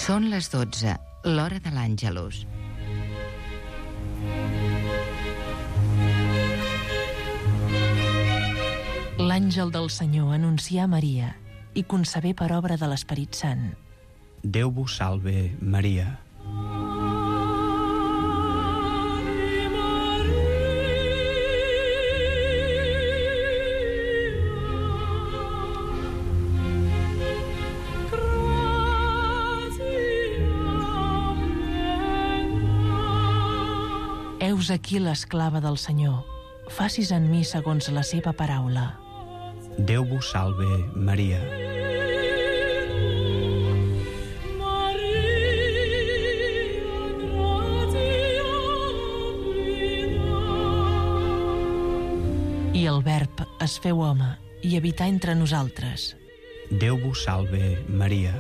Són les 12, l'hora de l'Àngelus. L'àngel del Senyor anuncià a Maria i concebé per obra de l'Esperit Sant. Déu vos salve, Maria. Heus aquí l'esclava del Senyor. Facis en mi segons la seva paraula. Déu vos salve, Maria. I el Verb es feu home i habità entre nosaltres. Déu vos salve, Maria.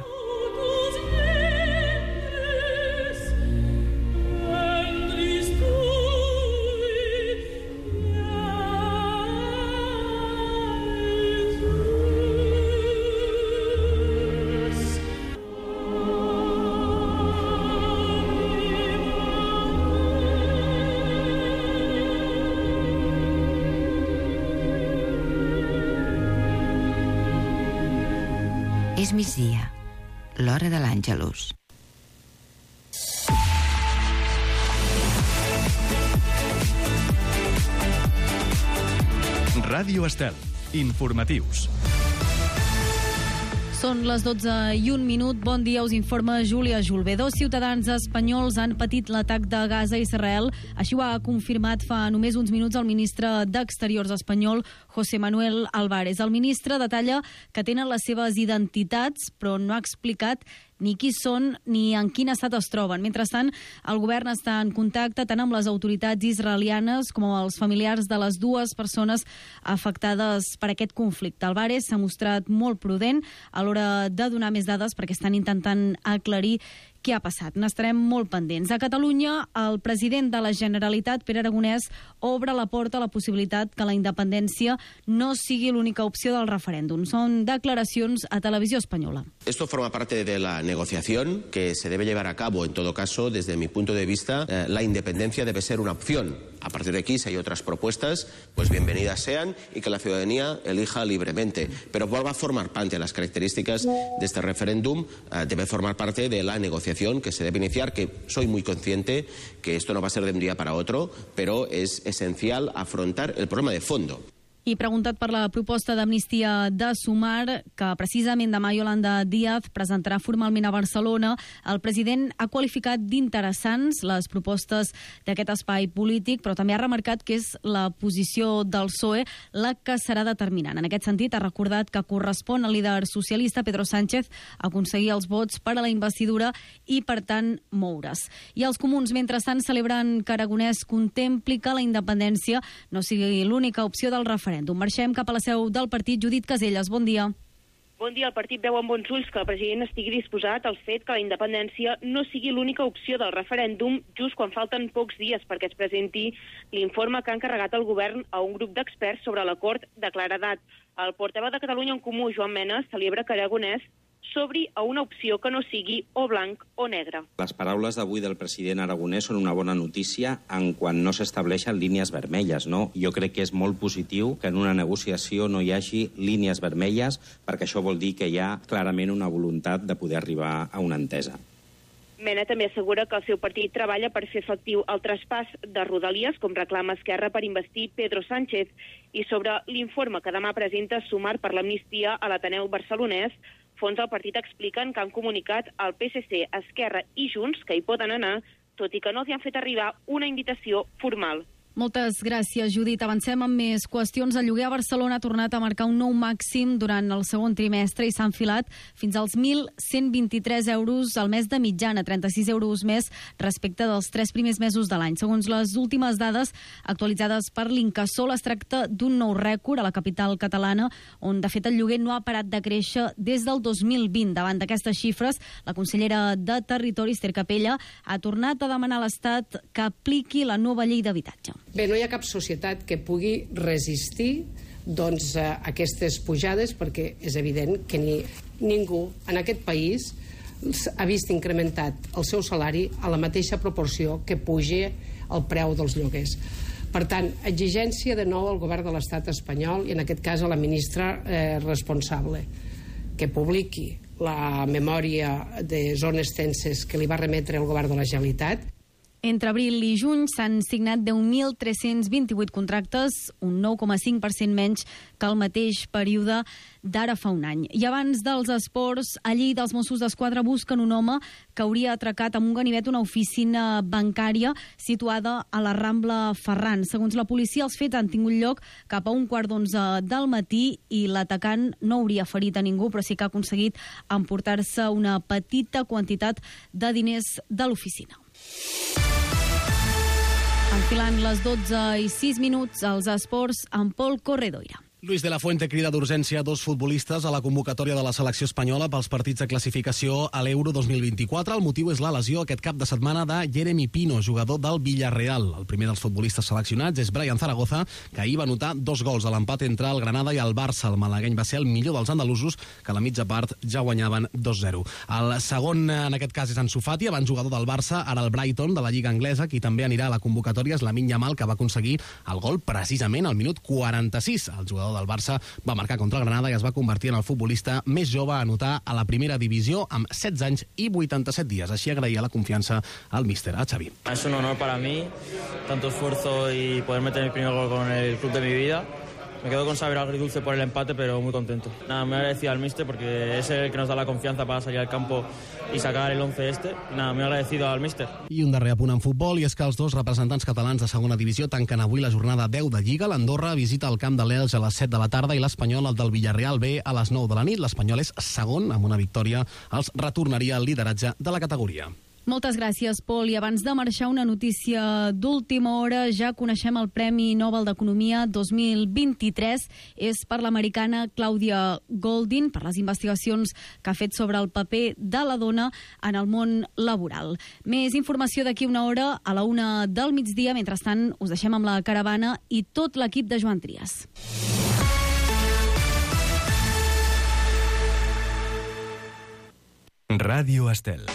És migdia, l'hora de l'Àngelus. Ràdio Estel. Informatius. Són les 12:01. Bon dia, us informa Júlia Julve. 2 ciutadans espanyols han patit l'atac de Gaza a Israel. Així ho ha confirmat fa només uns minuts el ministre d'Exteriors espanyol, José Manuel Álvarez. El ministre detalla que tenen les seves identitats, però no ha explicat ni qui són ni en quin estat es troben. Mentrestant, el govern està en contacte tant amb les autoritats israelianes com amb els familiars de les dues persones afectades per aquest conflicte. Álvarez s'ha mostrat molt prudent a l'hora de donar més dades perquè estan intentant aclarir què ha passat. N'estarem molt pendents. A Catalunya, el president de la Generalitat, Pere Aragonès, obre la porta a la possibilitat que la independència no sigui l'única opció del referèndum. Són declaracions a Televisió Espanyola. Esto forma parte de la negociación que se debe llevar a cabo. En todo caso, desde mi punto de vista, la independencia debe ser una opción. A partir de aquí, si hay otras propuestas, pues bienvenidas sean y que la ciudadanía elija libremente. Pero va a formar parte de las características de este referéndum, debe formar parte de la negociación que se debe iniciar, que soy muy consciente que esto no va a ser de un día para otro, pero es esencial afrontar el problema de fondo. I preguntat per la proposta d'amnistia de Sumar, que precisament demà Yolanda Díaz presentarà formalment a Barcelona, el president ha qualificat d'interessants les propostes d'aquest espai polític, però també ha remarcat que és la posició del PSOE la que serà determinant. En aquest sentit, ha recordat que correspon al líder socialista Pedro Sánchez aconseguir els vots per a la investidura i, per tant, moure's. I els comuns, mentrestant, celebren que Aragonès contempli que la independència no sigui l'única opció del referèndum. Marxem cap a la seu del partit. Judit Caselles, bon dia. Bon dia. El partit veu amb bons ulls que el president estigui disposat al fet que la independència no sigui l'única opció del referèndum just quan falten pocs dies perquè es presenti l'informe que ha encarregat el govern a un grup d'experts sobre l'acord de claredat. El portaveu de Catalunya en Comú, Joan Mena, celebra que Aragonès s'obri a una opció que no sigui o blanc o negre. Les paraules d'avui del president Aragonès són una bona notícia en quan no s'estableixen línies vermelles, no? Jo crec que és molt positiu que en una negociació no hi hagi línies vermelles, perquè això vol dir que hi ha clarament una voluntat de poder arribar a una entesa. Mena també assegura que el seu partit treballa per fer efectiu el traspàs de Rodalies, com reclama Esquerra per investir Pedro Sánchez, i sobre l'informe que demà presenta Sumar per l'amnistia a l'Ateneu barcelonès, fons del partit expliquen que han comunicat al PSC, Esquerra i Junts que hi poden anar, tot i que no els han fet arribar una invitació formal. Moltes gràcies, Judit. Avancem amb més qüestions. El lloguer a Barcelona ha tornat a marcar un nou màxim durant el segon trimestre i s'ha enfilat fins als 1.123 euros al mes de mitjana, 36 euros més respecte dels 3 primers mesos de l'any. Segons les últimes dades actualitzades per l'Incasòl, es tracta d'un nou rècord a la capital catalana, on de fet el lloguer no ha parat de créixer des del 2020. Davant d'aquestes xifres, la consellera de Territori, Esther Capella, ha tornat a demanar a l'Estat que apliqui la nova llei d'habitatge. Bé, no hi ha cap societat que pugui resistir aquestes pujades, perquè és evident que ningú en aquest país ha vist incrementat el seu salari a la mateixa proporció que puja el preu dels lloguers. Per tant, exigència de nou al govern de l'estat espanyol i en aquest cas a la ministra responsable, que publiqui la memòria de zones tenses que li va remetre el govern de la Generalitat. Entre abril i juny s'han signat 10.328 contractes, un 9,5% menys que el mateix període d'ara fa un any. I abans dels esports, a Lleida els Mossos d'Esquadra busquen un home que hauria atracat amb un ganivet una oficina bancària situada a la Rambla Ferran. Segons la policia, els fets han tingut lloc cap a 11:15 del matí i l'atacant no hauria ferit a ningú, però sí que ha aconseguit emportar-se una petita quantitat de diners de l'oficina. Enfilant les 12:06, als esports, amb Pol Corredoira. Luis de la Fuente crida d'urgència 2 futbolistes a la convocatòria de la selecció espanyola pels partits de classificació a l'Euro 2024. El motiu és la lesió aquest cap de setmana de Jeremy Pino, jugador del Villarreal. El primer dels futbolistes seleccionats és Brian Zaragoza, que ahir va anotar 2 gols a l'empat entre el Granada i el Barça. El malagueny va ser el millor dels andalusos, que a la mitja part ja guanyaven 2-0. El segon, en aquest cas, és Ansu Fati, abans jugador del Barça, ara el Brighton, de la Lliga Anglesa. Qui també anirà a la convocatòria és Lamine Yamal, que va aconseguir el gol precisament al minut 46. El jugador del Barça va marcar contra el Granada i es va convertir en el futbolista més jove a anotar a la primera divisió amb 16 anys i 87 dies. Així agraïa la confiança al míster, a Xavi. Es un honor para mí, tanto esfuerzo y poder meter mi primer gol con el club de mi vida. Me quedo con saber agridulce por el empate, pero muy contento. Nada, me agradecido al míster porque es el que nos da la confianza para salir al campo y sacar el 11 este. Nada, me agradecido al míster. I un darrer apunt en futbol, i és que els 2 representants catalans de segona divisió tanquen avui la jornada 10 de Lliga. L'Andorra visita el camp de l'Elx a les 7 de la tarda i l'Espanyol, el del Villarreal B, a les 9 de la nit. L'Espanyol és segon, amb una victòria els retornaria al lideratge de la categoria. Moltes gràcies, Pol. I abans de marxar, una notícia d'última hora. Ja coneixem el Premi Nobel d'Economia 2023. És per l'americana Claudia Goldin, per les investigacions que ha fet sobre el paper de la dona en el món laboral. Més informació d'aquí una hora a la 1 del migdia. Mentrestant, us deixem amb la caravana i tot l'equip de Joan Trias. Ràdio Estel.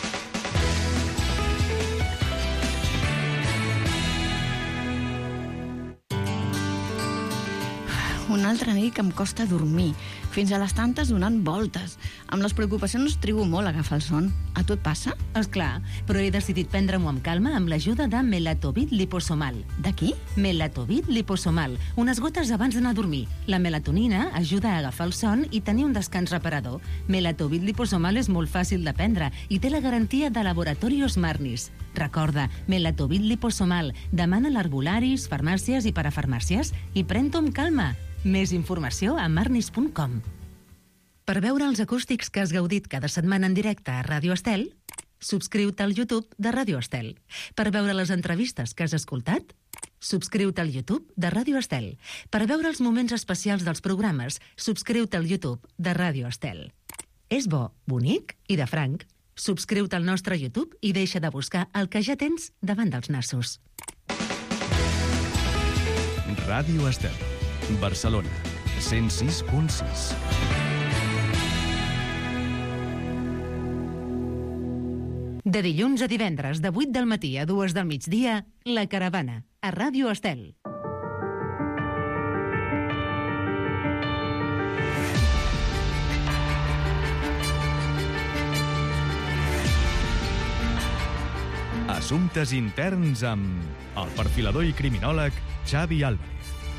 Una altra nit que em costa dormir, fins a les tantes donant voltes. Amb les preocupacions trigo molt a agafar el son. A tu et passa? Esclar, però he decidit prendre-m'ho amb calma amb l'ajuda de Melatovit Liposomal. De qui? Melatovit Liposomal, unes gotes abans d'anar a dormir. La melatonina ajuda a agafar el son i tenir un descans reparador. Melatovit Liposomal és molt fàcil de prendre i té la garantia de Laboratorios Marnis. Recorda, Melatovit Liposomal. Demana a l'herbolaris, farmàcies i parafarmàcies i pren-t'ho amb calma. Més informació a marnis.com. Per veure els acústics que has gaudit cada setmana en directe a Ràdio Estel, subscriu-te al YouTube de Ràdio Estel. Per veure les entrevistes que has escoltat, subscriu-te al YouTube de Ràdio Estel. Per veure els moments especials dels programes, subscriu-te al YouTube de Ràdio Estel. És bo, bonic i de franc. Subscriu-te al nostre YouTube i deixa de buscar el que ja tens davant dels nassos. Ràdio Estel, Barcelona, 106.6. De dilluns a divendres, de 8 del matí a 2 del migdia, La Caravana, a Ràdio Estel. Assumptes interns amb el perfilador i criminòleg Xavi Álvarez.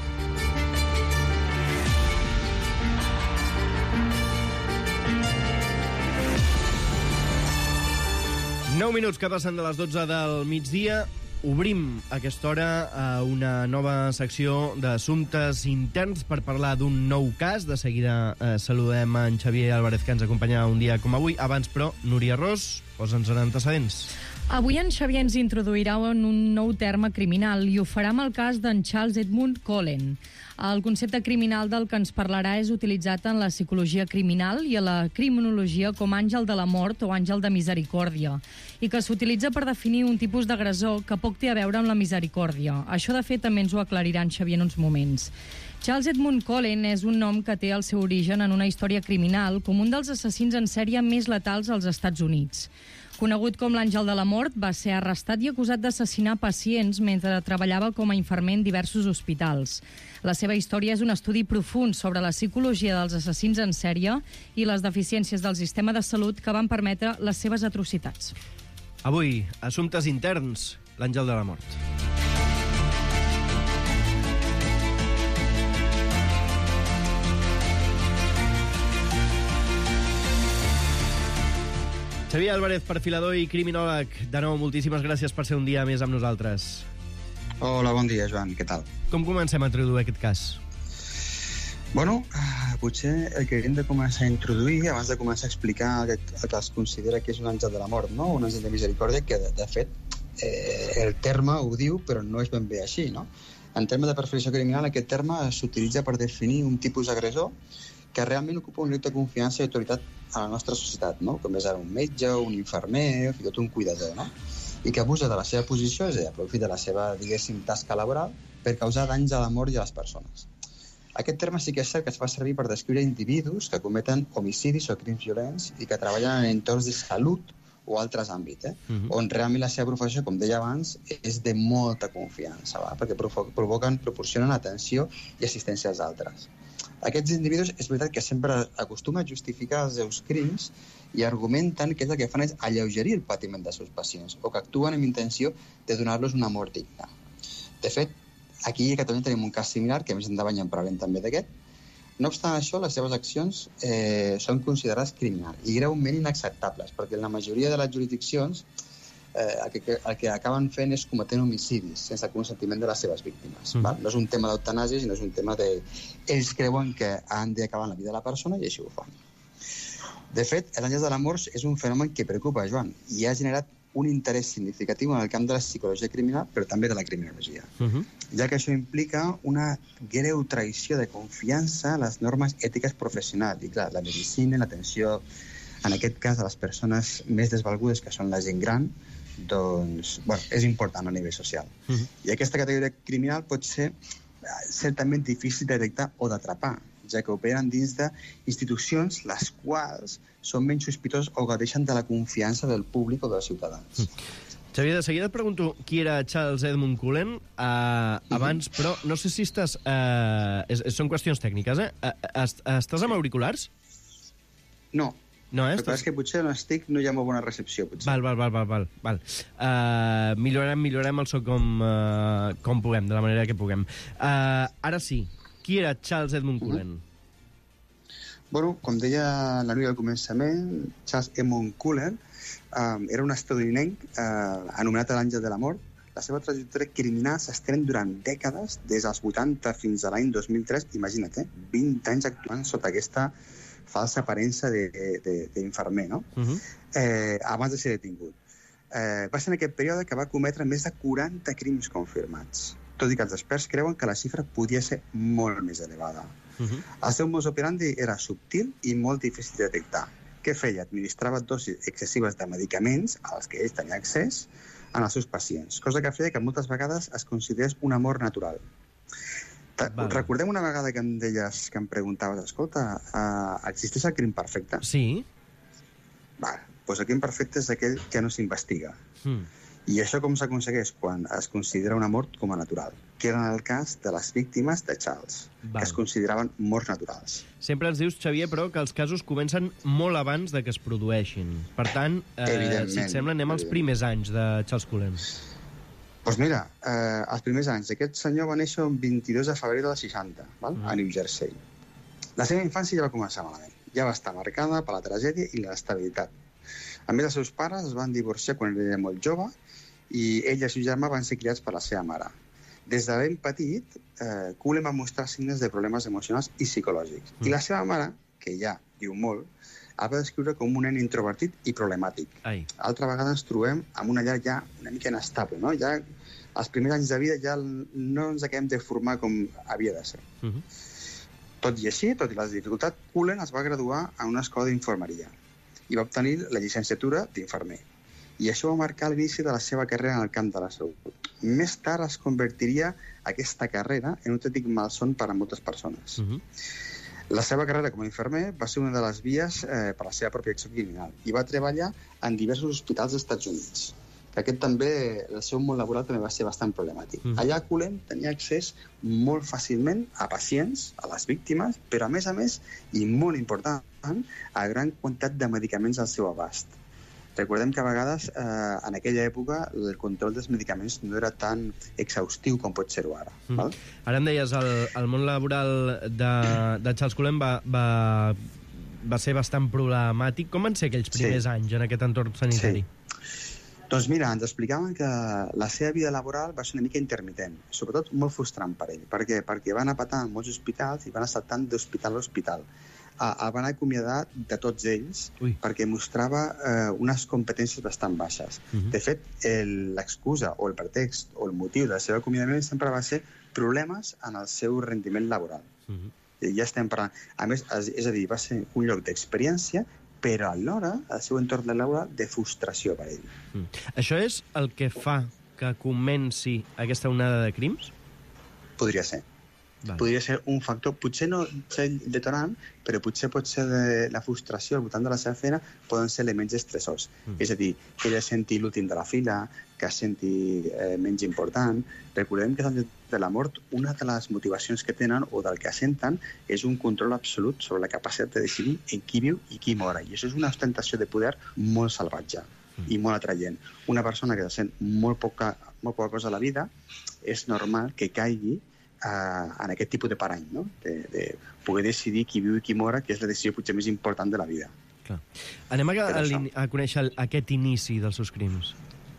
Nou minuts que passen de les 12 del migdia. Obrim a aquesta hora una nova secció d'assumptes interns per parlar d'un nou cas. De seguida saludem en Xavier Álvarez, que ens acompanya un dia com avui. Abans, però, Núria Ros, posa'ns en antecedents. Avui en Xavier ens introduirà en un nou terme criminal i ho farà amb el cas d'en Charles Edmund Cullen. El concepte criminal del que ens parlarà és utilitzat en la psicologia criminal i a la criminologia com àngel de la mort o àngel de misericòrdia, i que s'utilitza per definir un tipus d'agressor que poc té a veure amb la misericòrdia. Això, de fet, també ens ho aclarirà en Xavier en uns moments. Charles Edmund Cullen és un nom que té el seu origen en una història criminal com un dels assassins en sèrie més letals als Estats Units. Conegut com l'Àngel de la Mort, va ser arrestat i acusat d'assassinar pacients mentre treballava com a infermer en diversos hospitals. La seva història és un estudi profund sobre la psicologia dels assassins en sèrie i les deficiències del sistema de salut que van permetre les seves atrocitats. Avui, assumptes interns, l'Àngel de la Mort. Xavier Álvarez, perfilador i criminòleg. De nou, moltíssimes gràcies per ser un dia més amb nosaltres. Hola, bon dia, Joan. Què tal? Com comencem a introduir aquest cas? Bueno, potser el que hem de començar a introduir, abans de començar a explicar el que es considera que és un àngel de la mort, no? Un àngel de misericòrdia, que de fet el terme ho diu, però no és ben bé així, no? En termes de perfilació criminal, aquest terme s'utilitza per definir un tipus d'agressor que realment ocupa un lloc de confiança i autoritat a la nostra societat, no? Com és ara un metge, un infermer, fins i tot un cuidador, no? I que abusa de la seva posició, és a dir, aprofita de la seva, diguéssim, tasca laboral per causar danys a la mort i a les persones. Aquest terme sí que és cert que es fa servir per descriure individus que cometen homicidis o crims violents i que treballen en entorns de salut o altres àmbits, on realment la seva professió, com deia abans, és de molta confiança, perquè proporcionen atenció i assistència als altres. Aquests individus és veritat que sempre acostumen a justificar els seus crims i argumenten que el que fan és alleugerir el patiment dels seus pacients o que actuen amb intenció de donar-los una mort digna. De fet, aquí a Catalunya tenim un cas similar, que més endavant ja en parlarem també d'aquest. No obstant això, les seves accions són considerades criminals i greument inacceptables, perquè en la majoria de les jurisdiccions el que acaben fent és cometent homicidis sense consentiment de les seves víctimes. No és un tema d'eutanàsia, sinó és un tema de... Ells creuen que han d'acabar amb la vida de la persona i així ho fan. De fet, l'Àngel de la Mort és un fenomen que preocupa, Joan, i ha generat un interès significatiu en el camp de la psicologia criminal, però també de la criminologia, ja que això implica una greu traïció de confiança a les normes ètiques professionals. I clar, la medicina, l'atenció, en aquest cas, a les persones més desvalgudes, que són la gent gran, doncs, bueno, és important a nivell social. I aquesta categoria criminal pot ser certament difícil de detectar o d'atrapar, ja que operen dins d'institucions les quals són menys sospitoses o gaudeixen de la confiança del públic o dels ciutadans. Xavier, de seguida et pregunto qui era Charles Edmund Cullen abans, però no sé si estàs... són qüestions tècniques, Estàs amb auriculars? No. No, el que passa és que potser no hi ha molt bona recepció, potser. Val. Millorem el so com puguem, de la manera que puguem. Ara sí, qui era Charles Edmund Cullen? Bueno, com deia la Núria al començament, Charles Edmund Cullen era un estatunidenc anomenat l'Àngel de la Mort. La seva trajectòria criminal s'estén durant dècades, des dels 80 fins a l'any 2003, imagina't, 20 anys actuant sota aquesta falsa aparença d'infermer, no? Abans de ser detingut. Va ser en aquest període que va cometre més de 40 crims confirmats, tot i que els experts creuen que la xifra podia ser molt més elevada. El seu modus operandi era subtil i molt difícil de detectar. Què feia? Administrava dosis excessives de medicaments als que ell tenia accés en els seus pacients, cosa que feia que moltes vegades es considerés una mort natural. Recordem una vegada que em deies, que em preguntaves, escolta, existeix el crim perfecte? Sí. Doncs el crim perfecte és aquell que no s'investiga. I això com s'aconsegueix? Quan es considera una mort com a natural, que era en el cas de les víctimes de Charles, que es consideraven morts naturals. Sempre ens dius, Xavier, però, que els casos comencen molt abans de que es produeixin. Per tant, si et sembla, anem als primers anys de Charles Cullen. Doncs mira, els primers anys. Aquest senyor va néixer el 22 de febrer del 60, a New Jersey. La seva infància ja va començar malament. Ja va estar marcada per la tragèdia i l'estabilitat. A més, els seus pares es van divorciar quan era molt jove i ell i el seu germà van ser criats per la seva mare. Des de ben petit, Cullen va mostrar signes de problemes emocionals i psicològics. I la seva mare, que ja diu molt, el va descriure com un nen introvertit i problemàtic. Altra vegada ens trobem amb una llar ja una mica inestable, no? Ja els primers anys de vida ja no ens acabem de formar com havia de ser. Tot i així, tot i les dificultats, Cullen es va graduar en una escola d'infermeria i va obtenir la llicenciatura d'infermer. i això va marcar l'inici de la seva carrera en el camp de la salut. Més tard es convertiria aquesta carrera en un autèntic malson per a moltes persones. La seva carrera com a infermer va ser una de les vies per la seva pròpia acció criminal i va treballar en diversos hospitals dels Estats Units. Aquest també, el seu món laboral també va ser bastant problemàtic. Allà Cullen tenia accés molt fàcilment a pacients, a les víctimes, però a més, i molt important, a gran quantitat de medicaments al seu abast. Recordem que a vegades, en aquella època, el control dels medicaments no era tan exhaustiu com pot ser-ho ara. Val? Ara em deies, el món laboral de Charles Cullen va ser bastant problemàtic. Com van ser aquells primers anys en aquest entorn sanitari? Doncs mira, ens explicaven que la seva vida laboral va ser una mica intermitent, sobretot molt frustrant per ell. Per què? Perquè van a petar en molts hospitals i van estar tant d'hospital a hospital. El van acomiadar de tots ells perquè mostrava unes competències bastant baixes. De fet, l'excusa o el pretext o el motiu del seu acomiadament sempre va ser problemes en el seu rendiment laboral. Ja estem parlant. A més, és a dir, va ser un lloc d'experiència, però alhora el seu entorn laboral de frustració per ell. Això és el que fa que comenci aquesta onada de crims? Podria ser. Podria ser un factor, potser no ser detonant, però potser pot ser la frustració al voltant de la seva feina, poden ser elements estressors. És a dir, que ell es senti l'últim de la fila, que es senti menys important. Recordem que de la mort, una de les motivacions que tenen o del que senten és un control absolut sobre la capacitat de decidir en qui viu i qui mora. I això és una ostentació de poder molt salvatge i molt atraient. Una persona que sent molt poca cosa a la vida és normal que caigui en aquest tipus de parany, no? De poder decidir qui viu i qui mora, que és la decisió potser més important de la vida. Clar. Anem a conèixer aquest inici dels seus crims.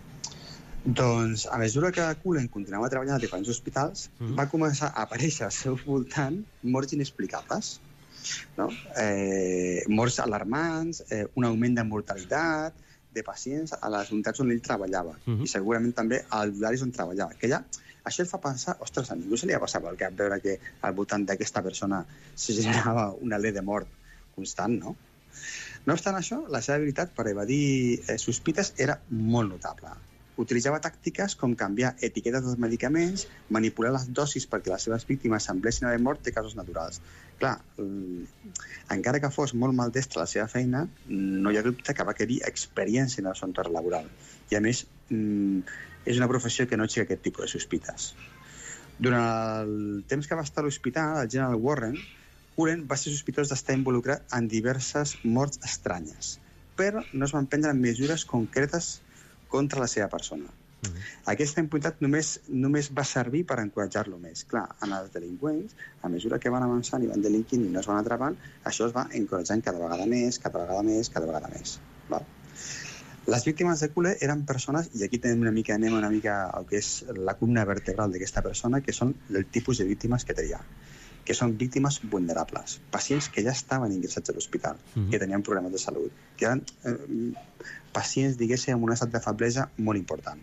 Doncs, a mesura que Cullen continuava treballant a diferents hospitals, va començar a aparèixer al seu voltant morts inexplicables. No? Morts alarmants, un augment de mortalitat de pacients a les unitats on ell treballava i segurament també als horaris on treballava. Que ja, això el fa pensar, ostres, a ningú se li ha passat pel cap veure que al voltant d'aquesta persona se generava una alè de mort constant, no? No obstant això, la seva habilitat per evadir sospites era molt notable. Utilitzava tàctiques com canviar etiquetes dels medicaments, manipular les dosis perquè les seves víctimes semblessin haver mort de casos naturals. Clar, encara que fos molt maldestra la seva feina, no hi ha dubte que va querir experiència en el seu entorn laboral. I a més, és una professió que no aixeca aquest tipus de sospites. Durant el temps que va estar a l'hospital, el General Warren, Cullen va ser sospitós d'estar involucrat en diverses morts estranyes, però no es van prendre mesures concretes contra la seva persona. Aquesta impunitat només va servir per encoratjar-lo més. Clar, en els delinqüents, a mesura que van avançant i van delinquint i no es van atrapant, això es va encoratjant cada vegada més, cada vegada més, cada vegada més. Val? Les víctimes de Cullen eren persones, i aquí anem una mica al que és la columna vertebral d'aquesta persona, que són el tipus de víctimes que tenia, que són víctimes vulnerables, pacients que ja estaven ingressats a l'hospital, que tenien problemes de salut, que eren pacients, diguéssim, amb un estat de feblesa molt important.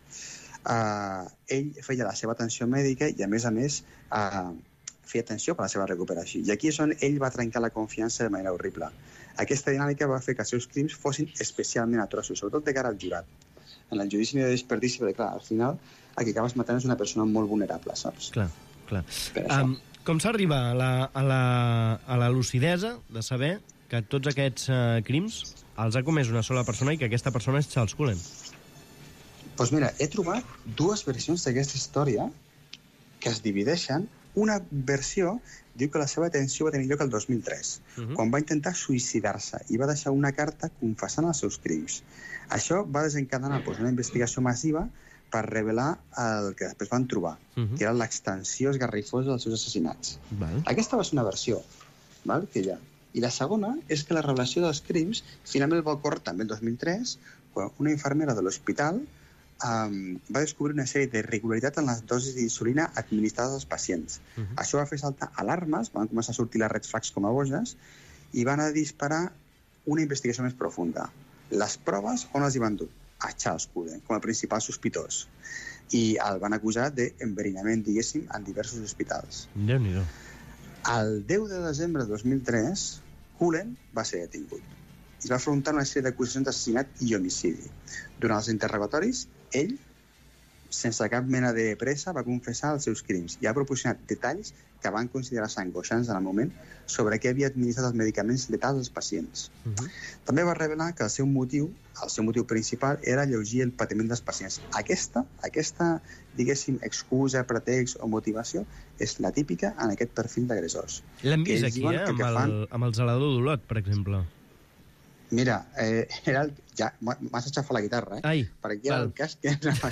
Ell feia la seva atenció mèdica i, a més, feia atenció per la seva recuperació. I aquí és on ell va trencar la confiança de manera horrible. Aquesta dinàmica va fer que els seus crims fossin especialment atroços, sobretot de cara al jurat. En el judici no hi ha desperdici, perquè, clar, al final, el que acabes matant és una persona molt vulnerable, saps? Clar. Com s'arriba a la lucidesa de saber que tots aquests crims els ha comès una sola persona i que aquesta persona és Charles Cullen? Doncs mira, he trobat dues versions d'aquesta història que es divideixen. Una versió diu que la seva detenció va tenir lloc el 2003, quan va intentar suïcidar-se i va deixar una carta confessant els seus crims. Això va desencadenar una investigació massiva per revelar el que després van trobar, que era l'extensió esgarrifosa dels seus assassinats. Aquesta va ser una versió que hi ha. I la segona és que la revelació dels crims finalment va ocórrer també el 2003, quan una infermera de l'hospital va descobrir una sèrie d'irregularitats en les dosis d'insulina administrades als pacients. Això va fer saltar alarmes, van començar a sortir les red flags com a boges, i van a disparar una investigació més profunda. Les proves, on les hi van dur? A Charles Cullen, com a principal sospitós. I el van acusar d'enverinament, diguéssim, en diversos hospitals. Déu-n'hi-do. El 10 de desembre de 2003, Cullen va ser detingut. i va afrontar una sèrie d'acusacions d'assassinat i homicidi. Durant els interrogatoris, ell, sense cap mena de pressa, va confessar els seus crims i ha proporcionat detalls que van considerar-se angoixants en el moment sobre què havia administrat els medicaments letals als pacients. També va revelar que el seu motiu principal era alleugir el patiment dels pacients. Aquesta, diguéssim, excusa, pretext o motivació és la típica en aquest perfil d'agressors. L'hem vist aquí, amb el Zelador d'Olot, per exemple. Mira, m'has aixafat la guitarra, perquè era el cas que no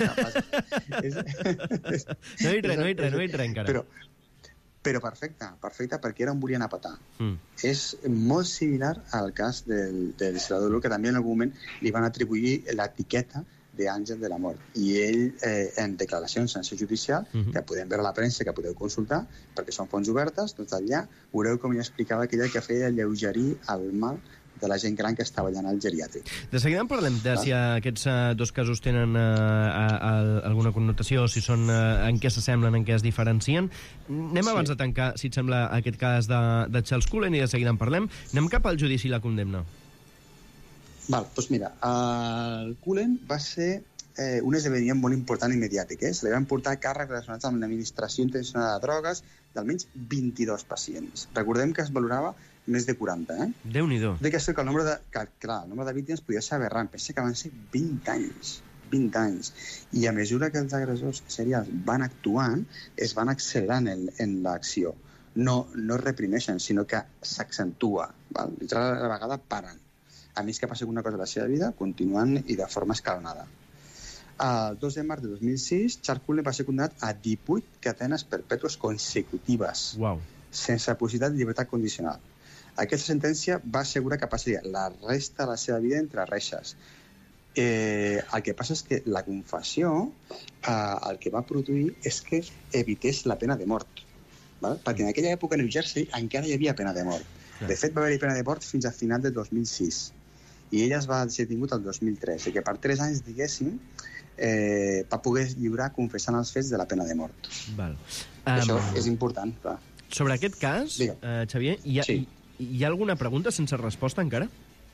he dit res encara. Però perfecte, perquè era on volien apatar. És molt similar al cas del Zelador, que també en algun moment li van atribuir l'etiqueta d'Àngel de la Mort. I ell, en declaracions en seu judicial, que podem veure a la premsa, que podeu consultar, perquè són fonts obertes, doncs allà veureu com ell explicava aquella que feia alleugerir el mal de la gent gran que estava allà al geriàtric. De seguida en parlem de si aquests dos casos tenen alguna connotació, si són en què s'assemblen, en què es diferencien. Anem abans de tancar, si et sembla, aquest cas de Charles Cullen, i de seguida en parlem. Anem cap al judici i la condemna. Doncs mira, el Cullen va ser un esdeveniment molt important i mediàtic. Se li van portar càrrecs relacionats amb l'administració intencionada de drogues d'almenys 22 pacients. Recordem que es valorava més de 40, Déu-n'hi-do. Que el nombre de víctimes podia ser aberrant. Pensa que van ser 20 anys. I a mesura que els agressors serials van actuant, es van accelerant en l'acció. No reprimeixen, sinó que s'accentua. A la vegada paren. A més que passi alguna cosa a la seva vida, continuen i de forma escalonada. El 2 de març de 2006, Charles Cullen va ser condemnat a 18 cadenes perpètues consecutives, sense possibilitat de llibertat condicional. Aquesta sentència va assegurar que passaria la resta de la seva vida entre reixes. El que passa és que la confessió el que va produir és que evités la pena de mort. Perquè en aquella època a New Jersey encara hi havia pena de mort. De fet, va haver-hi pena de mort fins a final de 2006. I ella es va ser detingut el 2003, i que per 3 anys, diguéssim, va poder lliurar confessant els fets de la pena de mort. Això és important, clar. Sobre aquest cas, Xavier, hi ha alguna pregunta sense resposta encara?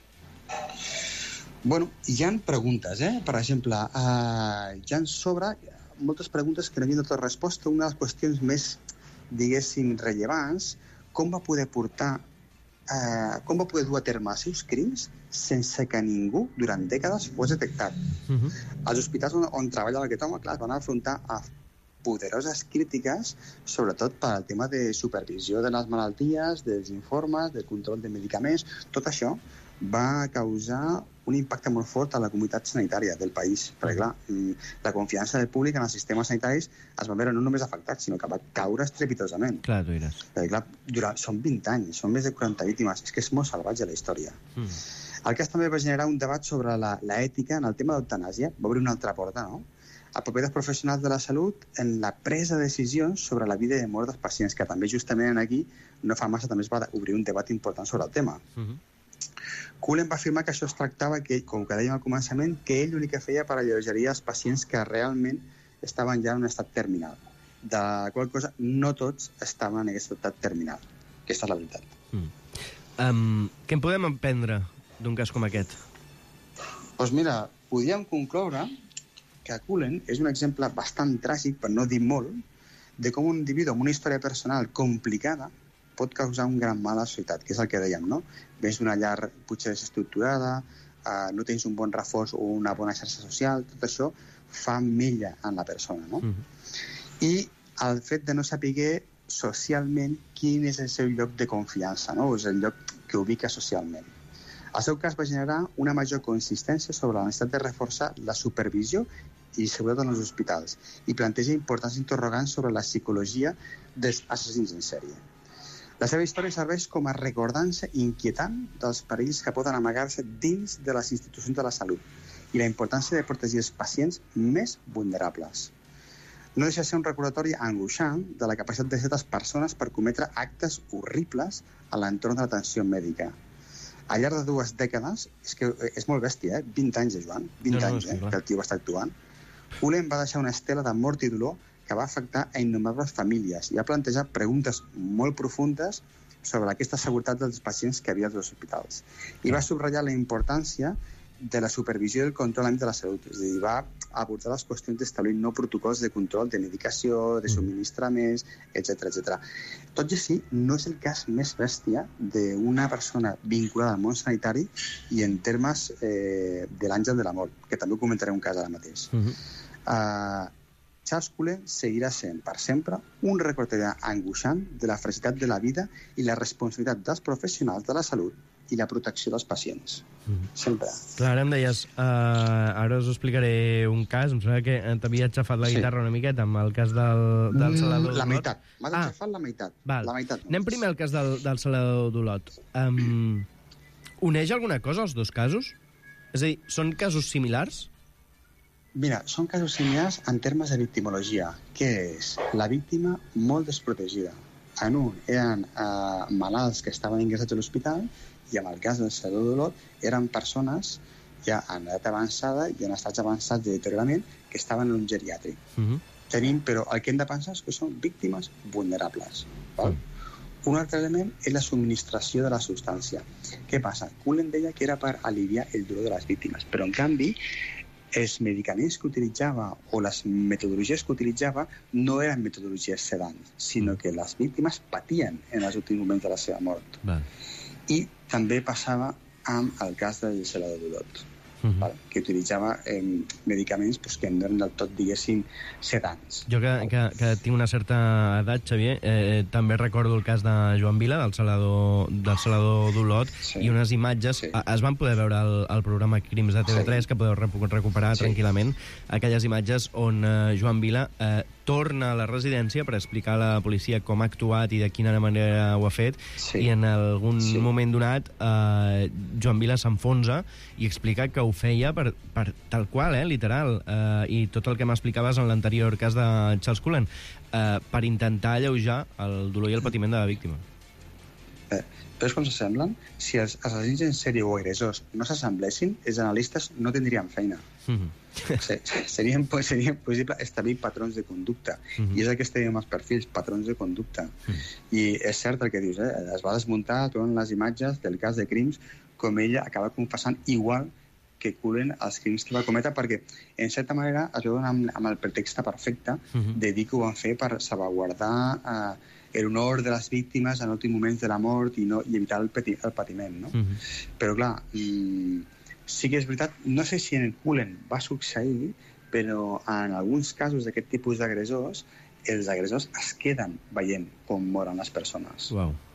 Bueno, hi ha preguntes, Per exemple, hi ha sobre moltes preguntes que no havien donat resposta. Una de les qüestions més, diguéssim, rellevants, com va poder dur a terme els seus crims sense que ningú, durant dècades, fos detectat. Els hospitals on treballa aquest home, clar, es van afrontar a poderoses crítiques, sobretot pel tema de supervisió de les malalties, dels informes, del control de medicaments. Tot això va causar un impacte molt fort a la comunitat sanitària del país, perquè clar, la confiança del públic en els sistemes sanitaris es va veure no només afectat, sinó que va caure estrepitosament. Clar, tu diràs. Perquè clar, són 20 anys, són més de 40 víctimes, és que és molt salvatge la història. El cas també va generar un debat sobre l'ètica en el tema d'eutanàsia, va obrir una altra porta, no? A papers professionals de la salut en la presa de decisions sobre la vida i mort dels pacients, que també justament aquí, no fa massa, també es va obrir un debat important sobre el tema. Cullen va afirmar que això es tractava, com que dèiem al començament, que ell l'únic que feia per alleugerir els pacients que realment estaven ja en un estat terminal. De qual cosa, no tots estaven en aquest estat terminal. Aquesta és la veritat. Què en podem aprendre d'un cas com aquest? Doncs mira, podríem concloure que Cullen és un exemple bastant tràgic, per no dir molt, de com un individu amb una història personal complicada pot causar un gran mal a la societat, que és el que dèiem, no? Vens d'una llar potser desestructurada, no tens un bon reforç o una bona xarxa social, tot això fa mella en la persona, no? I el fet de no saber socialment quin és el seu lloc de confiança, no? És el lloc que ubica socialment. El seu cas va generar una major consistència sobre la necessitat de reforçar la supervisió i seguretat en els hospitals i planteja importants interrogants sobre la psicologia dels assassins en sèrie. La seva història serveix com a recordança inquietant dels perills que poden amagar-se dins de les institucions de la salut i la importància de protegir els pacients més vulnerables. No deixa de ser un recordatori angoixant de la capacitat de certes persones per cometre actes horribles a l'entorn de l'atenció mèdica. Al llarg de 2 dècades, és que és molt bèstia, 20 anys, Joan, 20 anys que el tio va estar actuant, Cullen va deixar una estela de mort i dolor que va afectar a innombrables famílies i va plantejar preguntes molt profundes sobre aquesta seguretat dels pacients que havia als hospitals. I va subratllar la importància de la supervisió i el control en l'àmbit de la salut. És a dir, va abordar les qüestions d'establir nous protocols de control de medicació, de subministraments, etc. Tot i així, no és el cas més bèstia d'una persona vinculada al món sanitari i en termes de l'àngel de la mort, que també comentaré un cas ara mateix. Charles Cullen seguirà sent, per sempre, un recordatori angoixant de la fragilitat de la vida i la responsabilitat dels professionals de la salut i la protecció dels pacients. Sempre. Clar, ara em deies, ara us explicaré un cas, em sembla que t'havia aixafat la guitarra una miqueta amb el cas del Salvador d'Olot. La meitat. M'ha aixafat la meitat. La meitat. Anem primer al cas del Salvador d'Olot. Uneix alguna cosa els dos casos? És a dir, són casos similars? Mira, són casos similars en termes de victimologia, que és la víctima molt desprotegida. En un eren malalts que estaven ingressats a l'hospital i en el cas del Salvador d'Olot eren persones ja en edat avançada i en estats avançats de deteriorament que estaven en un geriàtric. Tenim, però el que hem de pensar és que són víctimes vulnerables. Un altre element és la subministració de la substància. Què passa? Cullen deia que era per aliviar el dolor de les víctimes, però en canvi els medicaments que utilitzava o les metodologies que utilitzava no eren metodologies sedants, sinó que les víctimes patien en els últims moments de la seva mort. I també passava amb el cas del Salvador d'Olot, que utilitzava medicaments que no eren del tot, diguéssim, sedants. Jo que tinc una certa edat, Xavier, també recordo el cas de Joan Vila, del Salvador d'Olot, i unes imatges, es van poder veure al programa Crims de TV3, que podeu recuperar tranquil·lament, aquelles imatges on Joan Vila torna a la residència per explicar a la policia com ha actuat i de quina manera ho ha fet, i en algun moment donat Joan Vila s'enfonsa i explica que ho feia per tal qual, literal, i tot el que m'explicaves en l'anterior cas de Charles Cullen, per intentar alleujar el dolor i el patiment de la víctima. Però és com s'assemblen? Si els assassins en sèrie o agressors no s'assemblessin, els analistes no tindrien feina. Seria impossible establir patrons de conducta. I és el que estem amb els perfils, patrons de conducta. I és cert el que dius, es va desmuntar totes les imatges del cas de crims com ella acaba confessant igual que Cullen els crims que va cometre, perquè en certa manera es veuen amb el pretext perfecte de dir que ho van fer per salvaguardar l'honor de les víctimes en últims moments de la mort i evitar el patiment, no? Però clar, sí que és veritat, no sé si en Cullen va succeir, però en alguns casos d'aquest tipus d'agressors, els agressors es queden veient com moren les persones.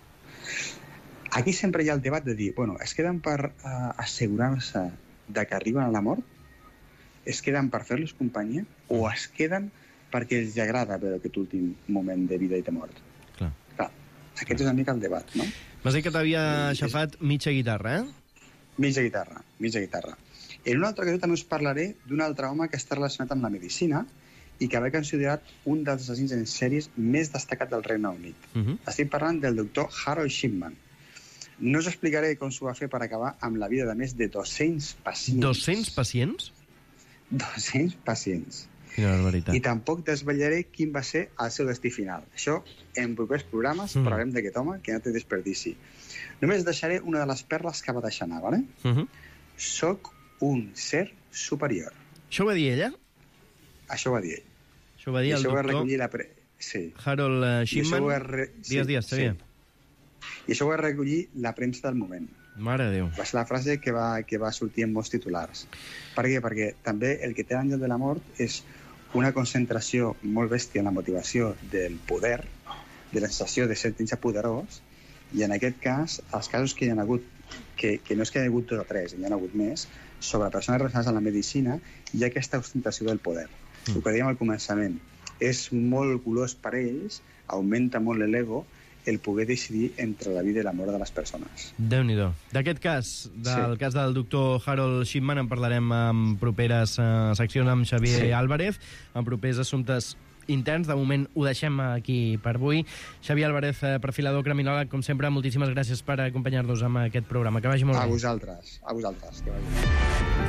Aquí sempre hi ha el debat de dir, bueno, es queden per assegurar-se de que arriben a la mort? Es queden per fer-los companyia? O es queden perquè els agrada veure aquest últim moment de vida i de mort? Clar, aquest és una mica el debat, no? M'has dit que t'havia aixafat mitja guitarra, Mitja guitarra. En un altre cas també us parlaré d'un altre home que està relacionat amb la medicina i que va considerat un dels assassins en sèries més destacat del Regne Unit. Estic parlant del doctor Harold Shipman. No us explicaré com s'ho va fer per acabar amb la vida de més de 200 pacients. 200 pacients? 200 pacients. Quina barbaritat. I tampoc desvetllaré quin va ser el seu destí final. Això, en propers programes, parlarem d'aquest home, que no té desperdici. Només deixaré una de les perles que va deixar anar, ¿vale? Soc un ser superior. Això ho va dir ella? Això ho va dir ell. Això ho va dir el doctor Harold Shipman. Digues, Xavier. I això ho va recollir la premsa del moment. Mare de Déu. Va ser la frase que va sortir en molts titulars. Per què? Perquè també el que té l'àngel de la mort és una concentració molt bèstia en la motivació del poder, de la sensació de ser poderós, i en aquest cas, els casos que hi ha hagut, que no és que hi ha hagut 2 o 3, hi ha hagut més, sobre persones relacionades amb la medicina, hi ha aquesta ostentació del poder. El que dèiem al començament, és molt golós per ells, augmenta molt l'ego, el poder decidir entre la vida i la mort de les persones. Déu-n'hi-do. D'aquest cas, del cas del doctor Harold Shipman, en parlarem en properes seccions amb Xavier Álvarez, en propers assumptes interns. De moment ho deixem aquí per avui. Xavier Álvarez, perfilador criminòleg, com sempre, moltíssimes gràcies per acompanyar-nos en aquest programa. Que vagi molt bé. A vosaltres. Que vagi bé.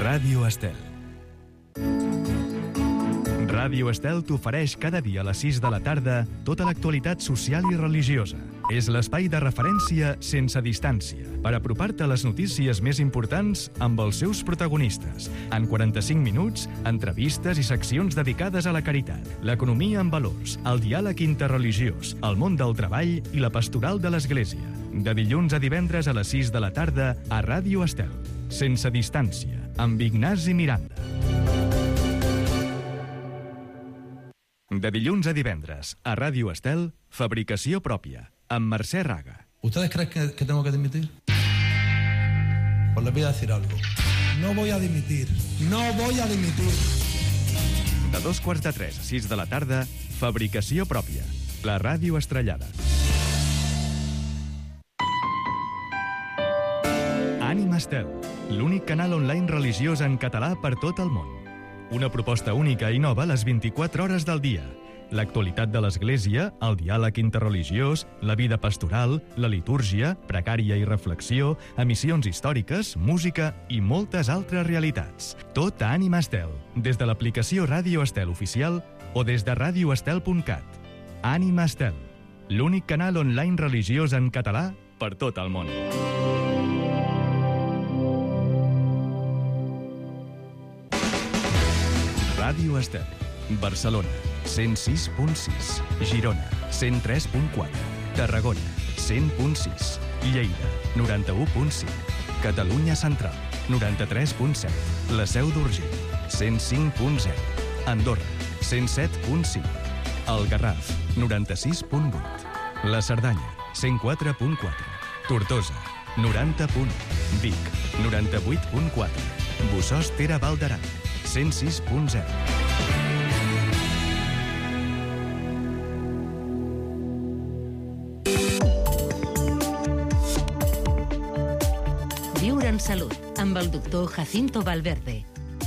Ràdio Estel. Ràdio Estel t'ofereix cada dia a les 6 de la tarda tota l'actualitat social i religiosa. És l'espai de referència sense distància per apropar-te a les notícies més importants amb els seus protagonistes. En 45 minuts, entrevistes i seccions dedicades a la caritat, l'economia amb valors, el diàleg interreligiós, el món del treball i la pastoral de l'Església. De dilluns a divendres a les 6 de la tarda a Ràdio Estel. Sense distància, amb Ignasi Miranda. De dilluns a divendres, a Ràdio Estel, Fabricació pròpia, amb Mercè Raga. ¿Ustedes creen que tengo que dimitir? Pues les voy a decir algo. No voy a dimitir. No voy a dimitir. De 2:45 a 6 de la tarda, Fabricació pròpia, la ràdio estrellada. Ànima Estel, l'únic canal online religiós en català per tot el món. Una proposta única i nova les 24 hores del dia. L'actualitat de l'Església, el diàleg interreligiós, la vida pastoral, la litúrgia, precària i reflexió, emissions històriques, música i moltes altres realitats. Tot a Ànima Estel, des de l'aplicació Ràdio Estel oficial o des de radioestel.cat. Ànima Estel, l'únic canal online religiós en català per tot el món. Ràdio Estel, Barcelona, 106.6, Girona, 103.4, Tarragona, 100.6, Lleida, 91.5, Catalunya Central, 93.7, la Seu d'Urgell, 105.0, Andorra, 107.5, el Garraf, 96.8, la Cerdanya, 104.4, Tortosa, 90.1, Vic, 98.4, Bossòst Tere Val d'Aran, 106.0. Viure en salut, amb el doctor Jacinto Valverde.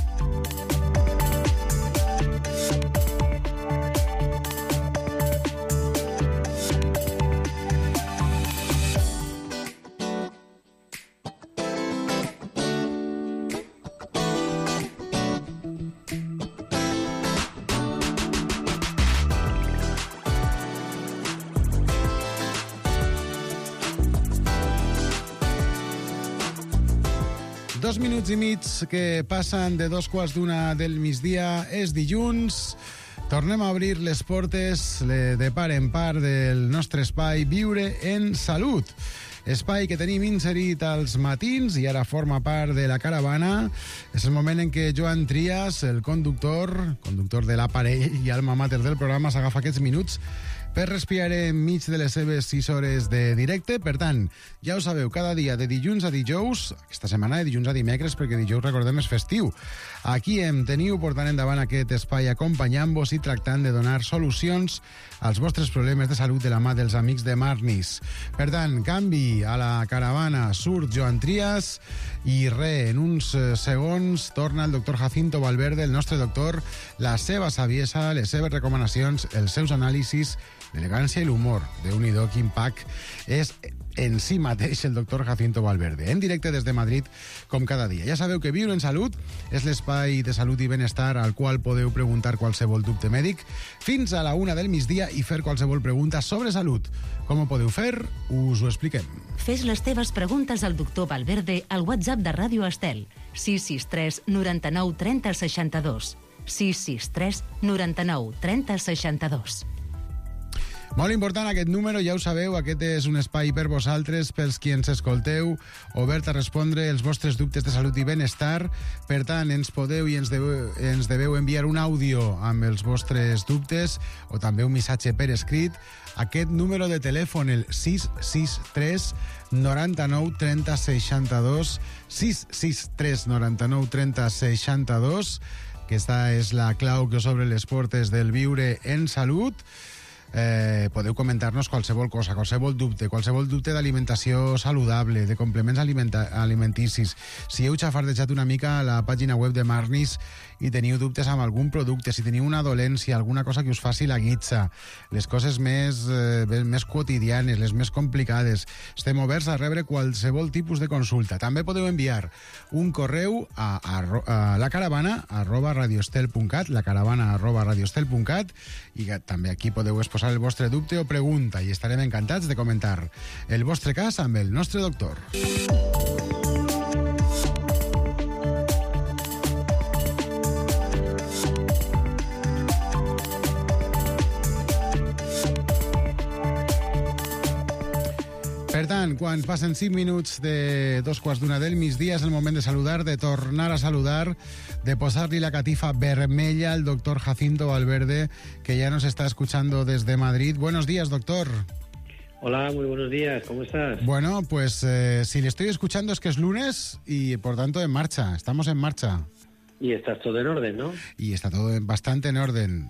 Dos minuts i mig que passen de 2:15 del migdia. És dilluns. Tornem a obrir les portes de par en part del nostre espai Viure en Salut. Espai que tenim inserit als matins i ara forma part de la caravana. És el moment en què Joan Trias, el conductor de l'aparell i alma mater del programa, s'agafa aquests minuts per respirar enmig de les seves 6 hores de directe. Per tant, ja ho sabeu, cada dia de dilluns a dijous, aquesta setmana de dilluns a dimecres, perquè dijous, recordem, és festiu. Aquí em teniu portant endavant aquest espai acompanyant-vos i tractant de donar solucions als vostres problemes de salut de la mà dels amics de Marnis. Per tant, canvi a la caravana, surt Joan Trias i en uns segons torna el doctor Jacinto Valverde, el nostre doctor, la seva saviesa, les seves recomanacions, els seus anàlisis, l'elegància i l'humor. Déu-n'hi-do, quin pack és en si mateix el doctor Jacinto Valverde. En directe des de Madrid, com cada dia. Ja sabeu que Viure en Salut és l'espai de salut i benestar al qual podeu preguntar qualsevol dubte mèdic fins a la 1 del migdia i fer qualsevol pregunta sobre salut. Com ho podeu fer? Us ho expliquem. Fes les teves preguntes al doctor Valverde al WhatsApp de Ràdio Estel, 663 99 30 62. 663 99 30 62. Molt important aquest número, ja ho sabeu, aquest és un espai per vosaltres, pels qui ens escolteu, obert a respondre els vostres dubtes de salut i benestar. Per tant, ens podeu i ens deveu enviar un àudio amb els vostres dubtes o també un missatge per escrit. Aquest número de telèfon, el 663 99 30 62, 663 99 30 62. Aquesta és la clau que us obre les portes del Viure en Salut. podeu comentar-nos qualsevol cosa, qualsevol dubte d'alimentació saludable, de complements alimenticis. Si heu xafardejat una mica a la pàgina web de Marnis i teniu dubtes amb algun producte, si teniu una dolència, alguna cosa que us faci la guitza, les coses més quotidianes, les més complicades, estem oberts a rebre qualsevol tipus de consulta. També podeu enviar un correu a lacaravana@radioestel.cat, lacaravana@radioestel.cat, i també aquí podeu exposar el vostre dubte o pregunta i estarem encantats de comentar el vostre cas amb el nostre doctor. Per tant, quan passen 5 minuts de 2:15 del migdia, és el moment de saludar, de tornar a saludar, de posar-li la catifa vermella al doctor Jacinto Valverde, que ya nos está escuchando desde Madrid. Buenos días, doctor. Hola, muy buenos días, ¿cómo estás? Bueno, pues si le estoy escuchando es que es lunes y por tanto en marcha, estamos en marcha. Y estás todo en orden, ¿no? Y está todo bastante en orden,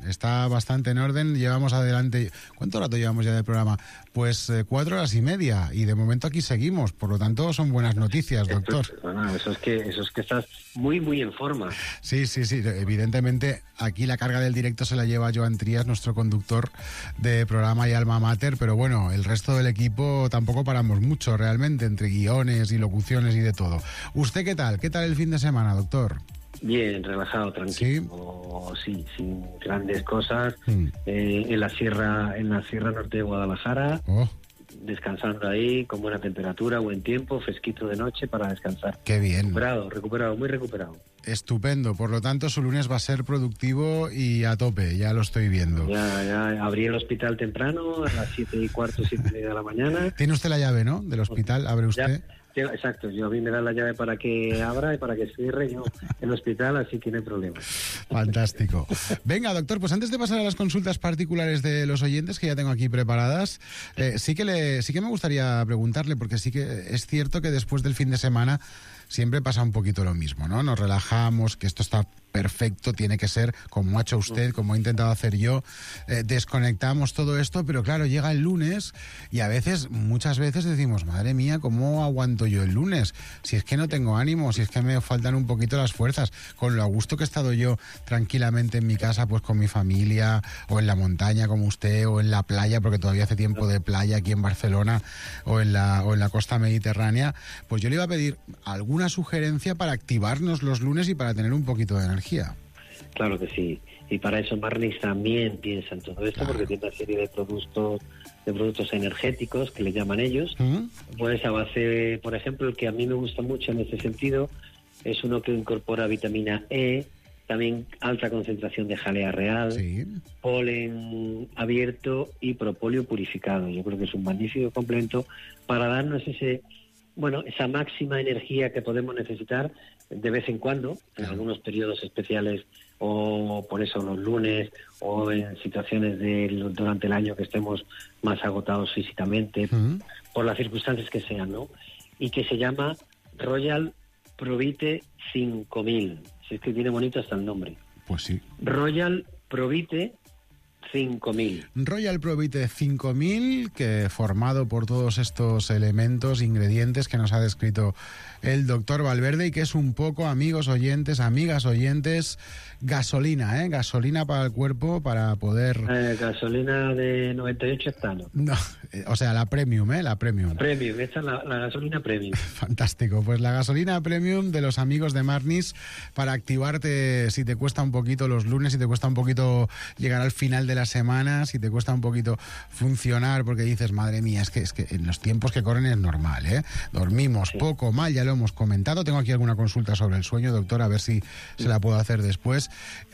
llevamos adelante... ¿Cuánto rato llevamos ya del programa? Pues 4 horas y media, y de momento aquí seguimos, por lo tanto son buenas noticias, doctor. Bueno, eso es que estás muy, muy en forma. Sí, evidentemente aquí la carga del directo se la lleva Joan Trías, nuestro conductor de programa y alma mater, pero bueno, el resto del equipo tampoco paramos mucho realmente, entre guiones y locuciones y de todo. ¿Usted qué tal? ¿Qué tal el fin de semana, doctor? Bien, relajado, tranquilo, sí, sin grandes cosas. En la sierra norte de Guadalajara, descansando ahí, con buena temperatura, buen tiempo, fresquito de noche para descansar. Qué bien. Recuperado, muy recuperado. Estupendo, por lo tanto su lunes va a ser productivo y a tope, ya lo estoy viendo. Ya abrí el hospital temprano, a las 7:15, 7:30 de la mañana. Tiene usted la llave, ¿no?, del hospital, abre usted. Exacto, yo a mí me da la llave para que abra y para que cierre yo el hospital, así que no hay problema. Fantástico. Venga, doctor, pues antes de pasar a las consultas particulares de los oyentes, que ya tengo aquí preparadas, sí que me gustaría preguntarle, porque sí que es cierto que después del fin de semana siempre pasa un poquito lo mismo, ¿no? Nos relajamos, que esto está perfecto, tiene que ser como ha hecho usted, como he intentado hacer yo, desconectamos todo esto, pero claro, llega el lunes y muchas veces decimos, madre mía, ¿cómo aguanto yo el lunes? Si es que no tengo ánimo, si es que me faltan un poquito las fuerzas, con lo a gusto que he estado yo tranquilamente en mi casa, pues con mi familia, o en la montaña como usted, o en la playa, porque todavía hace tiempo de playa aquí en Barcelona, o en la costa mediterránea, pues yo le iba a pedir alguna sugerencia para activarnos los lunes y para tener un poquito de energía. Claro que sí, y para eso Marnis también piensa en todo esto, porque tiene una serie de productos energéticos que le llaman ellos. Pues a base, por ejemplo, el que a mí me gusta mucho en este sentido es uno que incorpora vitamina E, también alta concentración de jalea real, polen abierto y propóleo purificado. Yo creo que es un magnífico complemento para darnos esa máxima energía que podemos necesitar de vez en cuando, en algunos periodos especiales, o por eso los lunes, o en situaciones durante el año que estemos más agotados físicamente, por las circunstancias que sean, ¿no? Y que se llama Royal Provite 5000. Si es que tiene bonito hasta el nombre. Pues sí. Royal Provite 5000. Royal Provite 5000, que formado por todos estos elementos, ingredientes que nos ha descrito el doctor Valverde, y que es un poco, amigos oyentes, amigas oyentes, gasolina, gasolina para el cuerpo, para poder... gasolina de 98 hectáreas. No, o sea, la premium, la premium. Premium, esta es la gasolina premium. Fantástico, pues la gasolina premium de los amigos de Marnis, para activarte si te cuesta un poquito los lunes, si te cuesta un poquito llegar al final de la semana, si te cuesta un poquito funcionar, porque dices, madre mía, es que en los tiempos que corren es normal, dormimos poco, mal, ya lo hemos comentado. Tengo aquí alguna consulta sobre el sueño, doctor, a ver si se la puedo hacer después.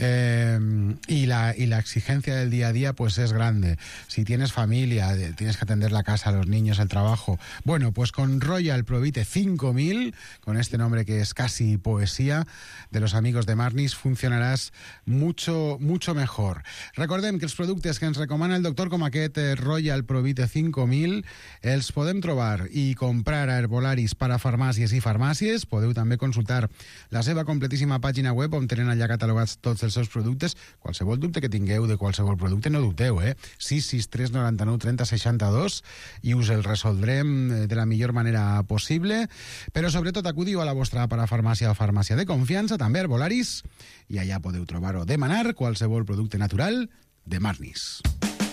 Y la exigencia del día a día pues es grande. Si tienes familia, tienes que atender la casa, los niños, el trabajo. Bueno, pues con Royal Provite 5000, con este nombre que es casi poesía, de los amigos de Marnis, funcionarás mucho, mucho mejor. Recordem que els productes que ens recomana el doctor, com aquest Royal Provite 5000, els podem trobar i comprar a herbolaris per a farmàcies i farmàcies. Podeu també consultar la seva completíssima pàgina web on tenen allà catalogats tots els seus productes. Qualsevol dubte que tingueu de qualsevol producte, no dubteu, 663 99 30 62 i us el resoldrem de la millor manera possible. Però sobretot acudiu a la vostra parafarmàcia o farmàcia de confiança, també herbolaris, i allà podeu trobar o demanar qualsevol producte natural de Marnis.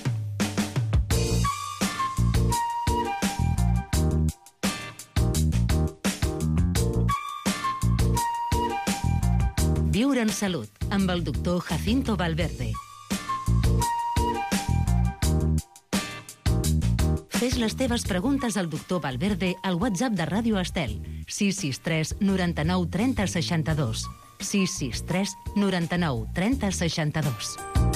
Viure en salut, amb el doctor Jacinto Valverde. Fes les teves preguntes al doctor Valverde al WhatsApp de Ràdio Estel, 663 99 30 62. 663 99 30 62.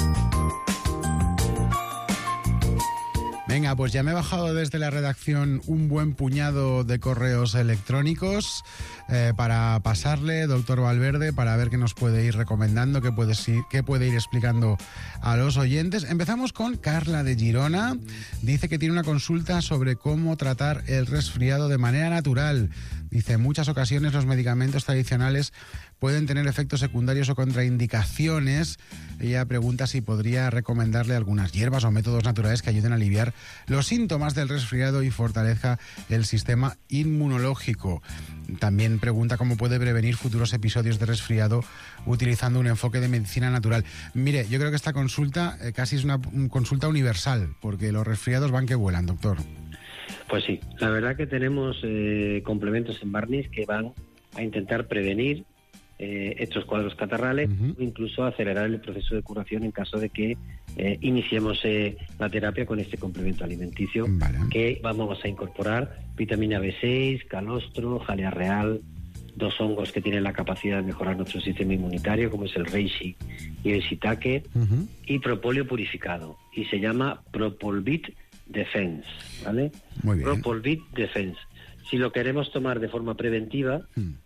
Venga, pues ya me he bajado desde la redacción un buen puñado de correos electrónicos para pasarle, doctor Valverde, para ver qué nos puede ir recomendando, qué puede ir explicando a los oyentes. Empezamos con Carla de Girona. Dice que tiene una consulta sobre cómo tratar el resfriado de manera natural. Dice, en muchas ocasiones los medicamentos tradicionales pueden tener efectos secundarios o contraindicaciones. Ella pregunta si podría recomendarle algunas hierbas o métodos naturales que ayuden a aliviar los síntomas del resfriado y fortalezca el sistema inmunológico. También pregunta cómo puede prevenir futuros episodios de resfriado utilizando un enfoque de medicina natural. Mire, yo creo que esta consulta casi es una consulta universal, porque los resfriados van que vuelan, doctor. Pues sí, la verdad que tenemos complementos en Marnis que van a intentar prevenir estos cuadros catarrales, o incluso acelerar el proceso de curación en caso de que iniciemos la terapia con este complemento alimenticio, que vamos a incorporar vitamina B6, calostro, jalea real, 2 hongos que tienen la capacidad de mejorar nuestro sistema inmunitario, como es el reishi y el shiitake, y propóleo purificado, y se llama Propolvit Defense, ¿vale? Muy bien. Propolvit Defense. Si lo queremos tomar de forma preventiva,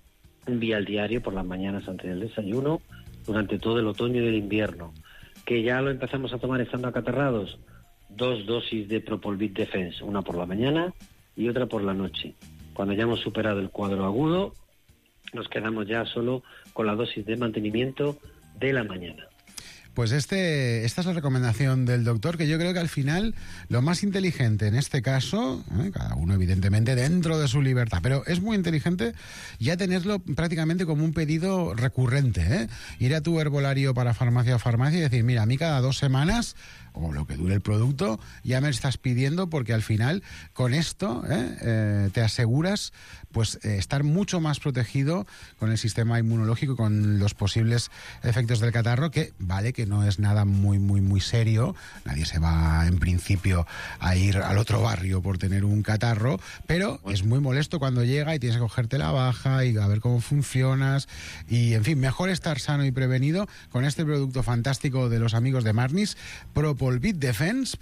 un vial diario por las mañanas antes del desayuno, durante todo el otoño y el invierno. Que ya lo empezamos a tomar estando acatarrados, 2 dosis de Propolvit Defense, una por la mañana y otra por la noche. Cuando ya hemos superado el cuadro agudo, nos quedamos ya solo con la dosis de mantenimiento de la mañana. Pues esta es la recomendación del doctor, que yo creo que al final lo más inteligente en este caso, cada uno evidentemente dentro de su libertad, pero es muy inteligente ya tenerlo prácticamente como un pedido recurrente, ir a tu herbolario para farmacia o farmacia y decir, mira, a mí cada 2 semanas o lo que dure el producto, ya me estás pidiendo, porque al final con esto te aseguras pues estar mucho más protegido con el sistema inmunológico, con los posibles efectos del catarro, que vale que no es nada muy muy muy serio, nadie se va en principio a ir al otro barrio por tener un catarro, pero es muy molesto cuando llega y tienes que cogerte la baja y a ver cómo funcionas, y en fin, mejor estar sano y prevenido con este producto fantástico de los amigos de Marnis, Propolvit Defense,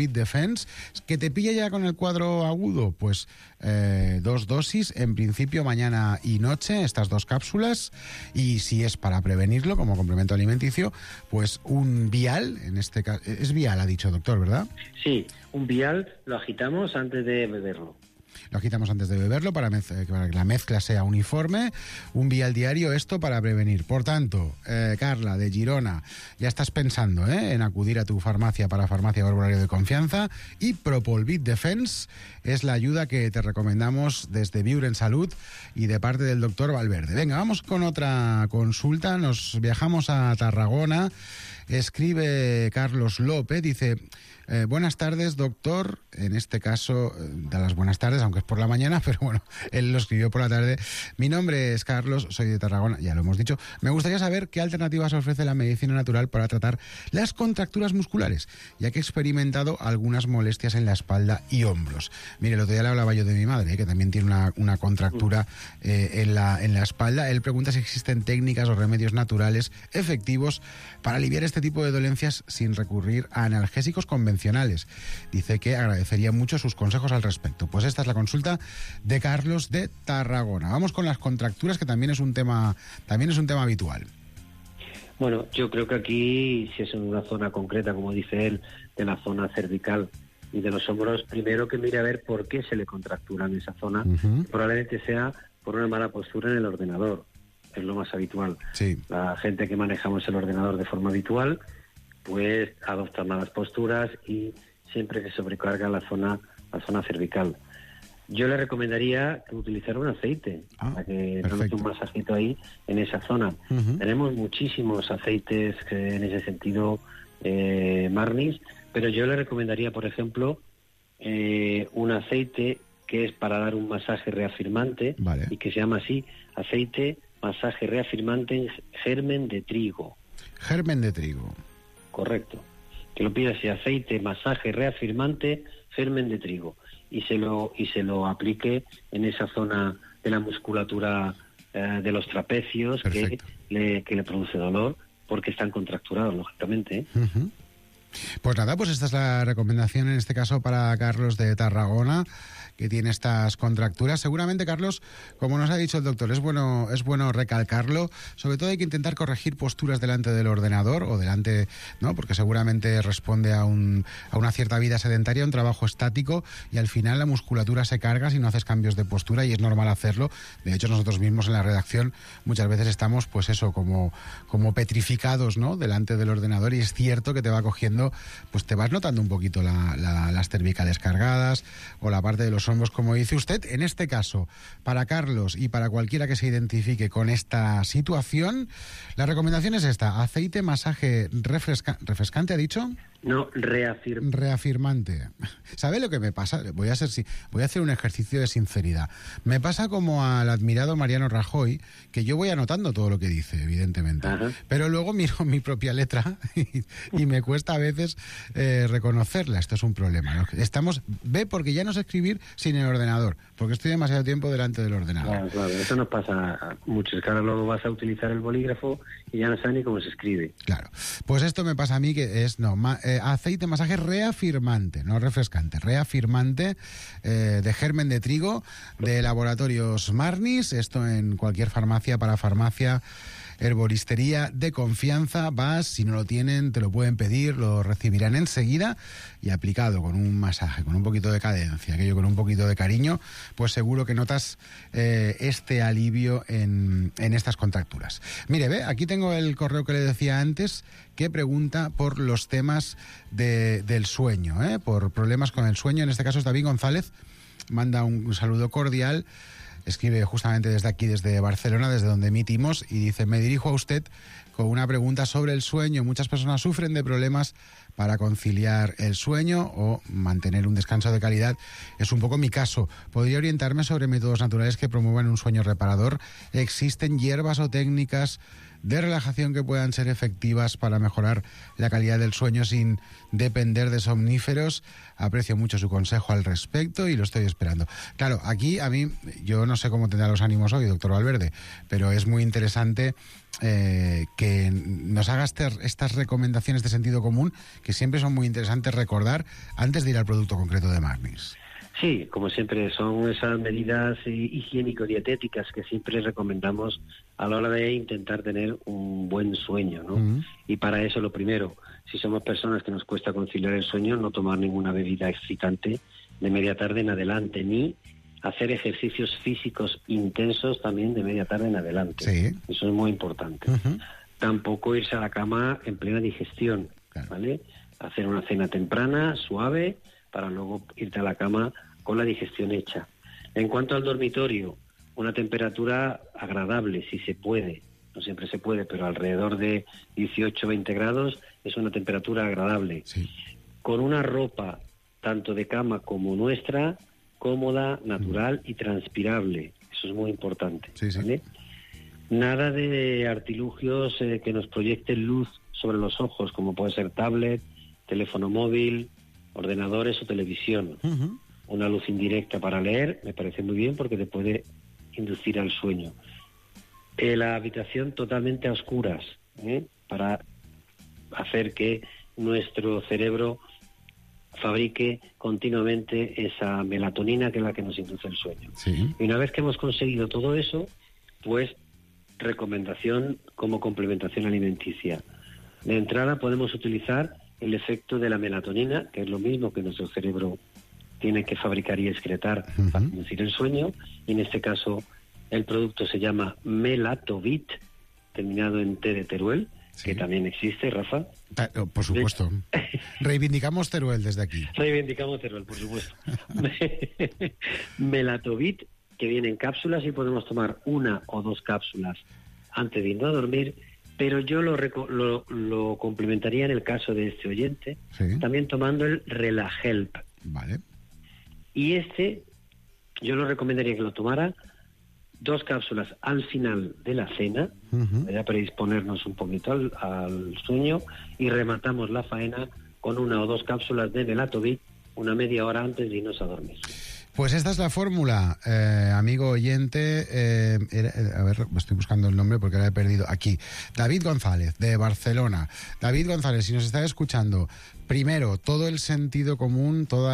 que te pilla ya con el cuadro agudo, pues 2 dosis, en principio mañana y noche, estas 2 cápsulas, y si es para prevenirlo como complemento alimenticio, pues un vial, en este caso, es vial, ha dicho doctor, ¿verdad? Sí, un vial lo agitamos antes de beberlo. Lo agitamos antes de beberlo para que la mezcla sea uniforme. Un vial diario, esto para prevenir. Por tanto, Carla de Girona, ya estás pensando en acudir a tu farmacia para farmacia o herbolario de confianza, y Propolvit Defense es la ayuda que te recomendamos desde Viure en Salud y de parte del doctor Valverde. Venga, vamos con otra consulta. Nos viajamos a Tarragona. Escribe Carlos López, dice... buenas tardes, doctor. En este caso, da las buenas tardes, aunque es por la mañana, pero bueno, él lo escribió por la tarde. Mi nombre es Carlos, soy de Tarragona, ya lo hemos dicho. Me gustaría saber qué alternativas ofrece la medicina natural para tratar las contracturas musculares, ya que he experimentado algunas molestias en la espalda y hombros. Mire, el otro día le hablaba yo de mi madre, que también tiene una contractura en la espalda. Él pregunta si existen técnicas o remedios naturales efectivos para aliviar este tipo de dolencias sin recurrir a analgésicos convencionales. Dice que agradecería mucho sus consejos al respecto. Pues esta es la consulta de Carlos de Tarragona. Vamos con las contracturas, que también es un tema habitual. Bueno, yo creo que aquí, si es en una zona concreta, como dice él, de la zona cervical y de los hombros, primero que mire a ver por qué se le contractura en esa zona. Probablemente sea por una mala postura en el ordenador, es lo más habitual. Sí. La gente que manejamos el ordenador de forma habitual, pues adopta malas posturas y siempre se sobrecarga la zona cervical. Yo le recomendaría que utilizara un aceite para que note un masajito ahí en esa zona. Tenemos muchísimos aceites en ese sentido, Marnis, pero yo le recomendaría, por ejemplo, un aceite que es para dar un masaje reafirmante y que se llama así, aceite masaje reafirmante en germen de trigo. Germen de trigo. Correcto. Que lo pida así, aceite masaje reafirmante germen de trigo. Y se lo aplique en esa zona de la musculatura de los trapecios que le produce dolor, porque están contracturados, lógicamente. Pues nada, pues esta es la recomendación en este caso para Carlos de Tarragona, que tiene estas contracturas. Seguramente, Carlos, como nos ha dicho el doctor, es bueno recalcarlo. Sobre todo hay que intentar corregir posturas delante del ordenador o delante, ¿no? Porque seguramente responde a una cierta vida sedentaria, un trabajo estático, y al final la musculatura se carga si no haces cambios de postura, y es normal hacerlo. De hecho, nosotros mismos en la redacción muchas veces estamos, pues eso, como petrificados, ¿no? Delante del ordenador, y es cierto que te va cogiendo, pues te vas notando un poquito las cervicales cargadas o la parte de los hombros, como dice usted. En este caso, para Carlos y para cualquiera que se identifique con esta situación, la recomendación es esta: aceite masaje refrescante, ¿ha dicho? No, reafirmante. ¿Sabe lo que me pasa? Voy a hacer un ejercicio de sinceridad. Me pasa como al admirado Mariano Rajoy, que yo voy anotando todo lo que dice, evidentemente. Pero luego miro mi propia letra y me cuesta a veces reconocerla. Esto es un problema, ¿no? Porque ya no sé escribir sin el ordenador, porque estoy demasiado tiempo delante del ordenador. Claro, eso nos pasa a muchos, que ahora luego vas a utilizar el bolígrafo y ya no sabes ni cómo se escribe. Claro, pues esto me pasa a mí, que es aceite masaje reafirmante, no refrescante, reafirmante, de germen de trigo, de Laboratorios Marnis. Esto en cualquier farmacia, parafarmacia, herboristería de confianza. Vas, si no lo tienen, te lo pueden pedir, lo recibirán enseguida, y aplicado con un masaje, con un poquito de cadencia, aquello con un poquito de cariño, pues seguro que notas este alivio en estas contracturas. Mire, ve, aquí tengo el correo que le decía antes, que pregunta por los temas del sueño, por problemas con el sueño. En este caso es David González, manda un saludo cordial. Escribe justamente desde aquí, desde Barcelona, desde donde emitimos, y dice: me dirijo a usted con una pregunta sobre el sueño. Muchas personas sufren de problemas para conciliar el sueño o mantener un descanso de calidad. Es un poco mi caso. ¿Podría orientarme sobre métodos naturales que promuevan un sueño reparador? ¿Existen hierbas o técnicas de relajación que puedan ser efectivas para mejorar la calidad del sueño sin depender de somníferos? Aprecio mucho su consejo al respecto y lo estoy esperando. Claro, aquí a mí, yo no sé cómo tendrá los ánimos hoy, doctor Valverde, pero es muy interesante que nos haga estas recomendaciones de sentido común, que siempre son muy interesantes recordar antes de ir al producto concreto de Marnis. Sí, como siempre, son esas medidas higiénico-dietéticas que siempre recomendamos a la hora de intentar tener un buen sueño, ¿no? Y para eso, lo primero, si somos personas que nos cuesta conciliar el sueño, no tomar ninguna bebida excitante de media tarde en adelante, ni hacer ejercicios físicos intensos también de media tarde en adelante. Sí. Eso es muy importante. Tampoco irse a la cama en plena digestión, ¿vale? Hacer una cena temprana, suave, para luego irte a la cama con la digestión hecha. En cuanto al dormitorio, una temperatura agradable, si se puede. No siempre se puede, pero alrededor de 18-20 grados es una temperatura agradable. Sí. Con una ropa, tanto de cama como nuestra, cómoda, natural y transpirable. Eso es muy importante. Sí, sí. ¿Vale? Nada de artilugios que nos proyecten luz sobre los ojos, como puede ser tablet, teléfono móvil, ordenadores o televisión. Una luz indirecta para leer me parece muy bien, porque te puede inducir al sueño. La habitación totalmente a oscuras, para hacer que nuestro cerebro fabrique continuamente esa melatonina, que es la que nos induce el sueño. Sí. Y una vez que hemos conseguido todo eso, pues recomendación como complementación alimenticia. De entrada podemos utilizar el efecto de la melatonina, que es lo mismo que nuestro cerebro tiene que fabricar y excretar para inducir el sueño. Y en este caso el producto se llama Melatovit, terminado en T de Teruel, que también existe, Rafa. Por supuesto. Reivindicamos Teruel desde aquí. Reivindicamos Teruel, por supuesto. Melatovit, que viene en cápsulas y podemos tomar 1 o 2 cápsulas antes de irnos a dormir, pero yo lo complementaría en el caso de este oyente, también tomando el Relahelp. Vale. Y yo lo recomendaría que lo tomara 2 cápsulas al final de la cena, para predisponernos un poquito al sueño, y rematamos la faena con 1 o 2 cápsulas de Melatovit una media hora antes de irnos a dormir. Pues esta es la fórmula, amigo oyente. A ver, estoy buscando el nombre porque ahora he perdido. Aquí, David González, de Barcelona. David González, si nos está escuchando, primero, todo el sentido común, todo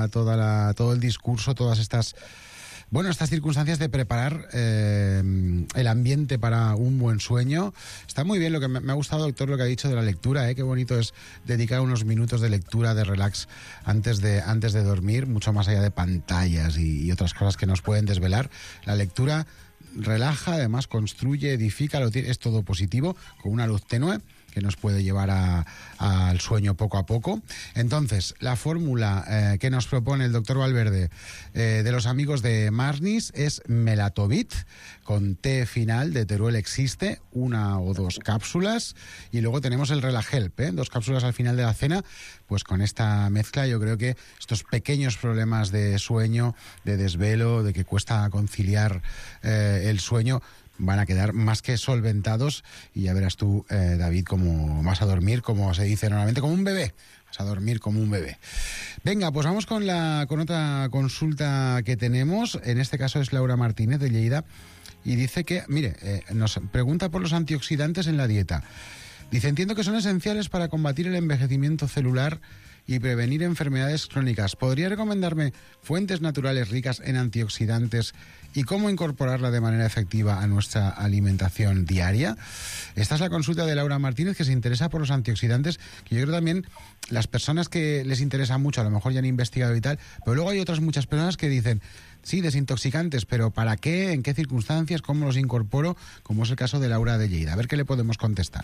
el discurso, todas estas circunstancias de preparar el ambiente para un buen sueño. Está muy bien lo que me ha gustado, doctor, lo que ha dicho de la lectura, qué bonito es dedicar unos minutos de lectura, de relax antes de dormir, mucho más allá de pantallas y otras cosas que nos pueden desvelar. La lectura relaja, además construye, edifica, es todo positivo, con una luz tenue que nos puede llevar al sueño poco a poco. Entonces, la fórmula que nos propone el doctor Valverde de los amigos de Marnis es Melatovit, con T final, de Teruel existe, 1 o 2 cápsulas, y luego tenemos el Relahelp, 2 cápsulas al final de la cena. Pues con esta mezcla yo creo que estos pequeños problemas de sueño, de desvelo, de que cuesta conciliar el sueño, van a quedar más que solventados, y ya verás tú, David, cómo vas a dormir, como se dice normalmente, como un bebé. Vas a dormir como un bebé. Venga, pues vamos con otra consulta que tenemos. En este caso es Laura Martínez, de Lleida, y dice que, nos pregunta por los antioxidantes en la dieta. Dice, entiendo que son esenciales para combatir el envejecimiento celular y prevenir enfermedades crónicas. ¿Podría recomendarme fuentes naturales ricas en antioxidantes y cómo incorporarla de manera efectiva a nuestra alimentación diaria? Esta es la consulta de Laura Martínez, que se interesa por los antioxidantes, que yo creo también las personas que les interesa mucho, a lo mejor ya han investigado y tal, pero luego hay otras muchas personas que dicen, sí, desintoxicantes, pero ¿para qué? ¿En qué circunstancias? ¿Cómo los incorporo? Como es el caso de Laura de Lleida. A ver qué le podemos contestar.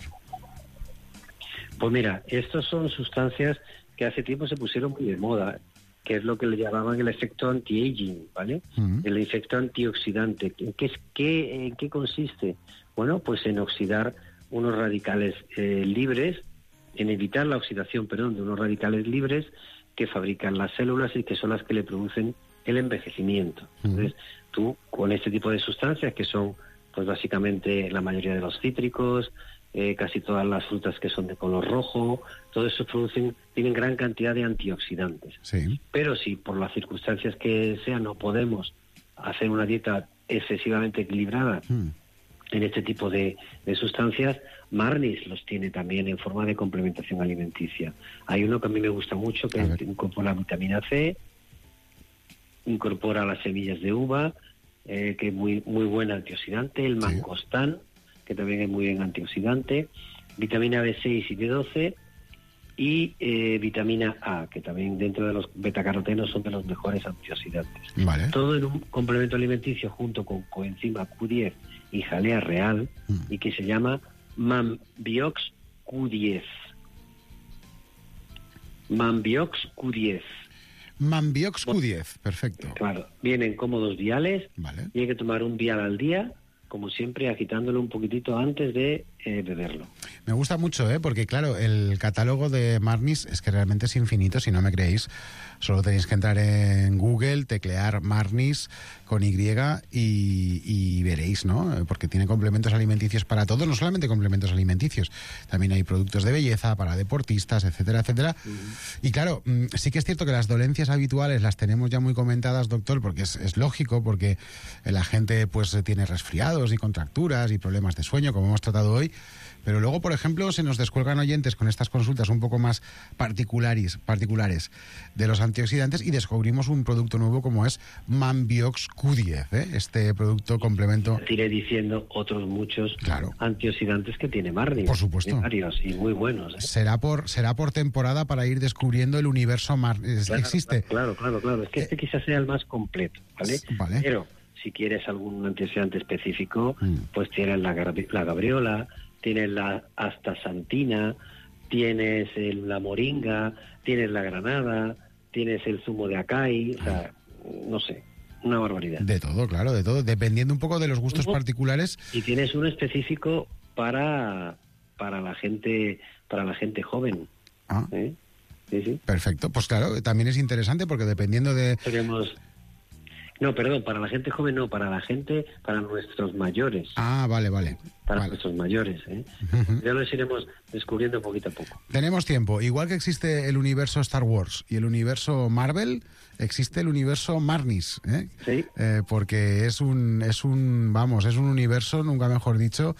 Pues mira, estas son sustancias que hace tiempo se pusieron muy de moda, que es lo que le llamaban el efecto anti-aging, ¿vale? El efecto antioxidante. ¿En qué consiste? Bueno, pues en oxidar unos radicales libres, en evitar la oxidación, de unos radicales libres que fabrican las células y que son las que le producen el envejecimiento. Entonces, tú, con este tipo de sustancias, que son, pues básicamente la mayoría de los cítricos, casi todas las frutas que son de color rojo, todo eso tienen gran cantidad de antioxidantes. Sí. Pero si por las circunstancias que sean no podemos hacer una dieta excesivamente equilibrada en este tipo de sustancias, Marnis los tiene también en forma de complementación alimenticia. Hay uno que a mí me gusta mucho, que incorpora vitamina C, incorpora las semillas de uva, que es muy, muy buen antioxidante, el mangostán, que también es muy bien antioxidante, vitamina B6 y B12 y vitamina A, que también dentro de los betacarotenos son de los mejores antioxidantes. Vale. Todo en un complemento alimenticio junto con coenzima Q10 y jalea real, y que se llama Mambiox Q10. Mambiox Q10. Mambiox Q10, perfecto. Claro, vienen cómodos viales, y hay que tomar un vial al día, como siempre, agitándolo un poquitito antes de beberlo. Me gusta mucho, porque claro, el catálogo de Marnis es que realmente es infinito. Si no me creéis, solo tenéis que entrar en Google, teclear Marnis con Y y veréis, ¿no? Porque tiene complementos alimenticios para todo, no solamente complementos alimenticios, también hay productos de belleza para deportistas, etcétera, etcétera. Y claro, sí que es cierto que las dolencias habituales las tenemos ya muy comentadas, doctor, porque es lógico, porque la gente pues tiene resfriados y contracturas y problemas de sueño, como hemos tratado hoy, pero luego, por ejemplo, se nos descuelgan oyentes con estas consultas un poco más particulares de los antioxidantes y descubrimos un producto nuevo como es Mambiox Q10, este producto complemento. Iré diciendo otros muchos antioxidantes que tiene Marnis. Por supuesto. Varios y muy buenos. Será por temporada para ir descubriendo el universo Marnis. ¿Existe? Claro. Es que este quizás sea el más completo, ¿vale? Pero si quieres algún antioxidante específico, pues tienes la gabriola, tienes la astaxantina, tienes la moringa, tienes la granada, tienes el zumo de acai, o sea, no sé, una barbaridad. De todo, claro, de todo, dependiendo un poco de los gustos particulares. Y tienes uno específico para la gente joven. Sí. Perfecto, pues claro, también es interesante porque dependiendo de... para la gente joven no, para nuestros mayores. Vale. Nuestros mayores, Ya lo iremos descubriendo poquito a poco. Tenemos tiempo. Igual que existe el universo Star Wars y el universo Marvel, existe el universo Marnis, Sí. Porque es un universo, nunca mejor dicho,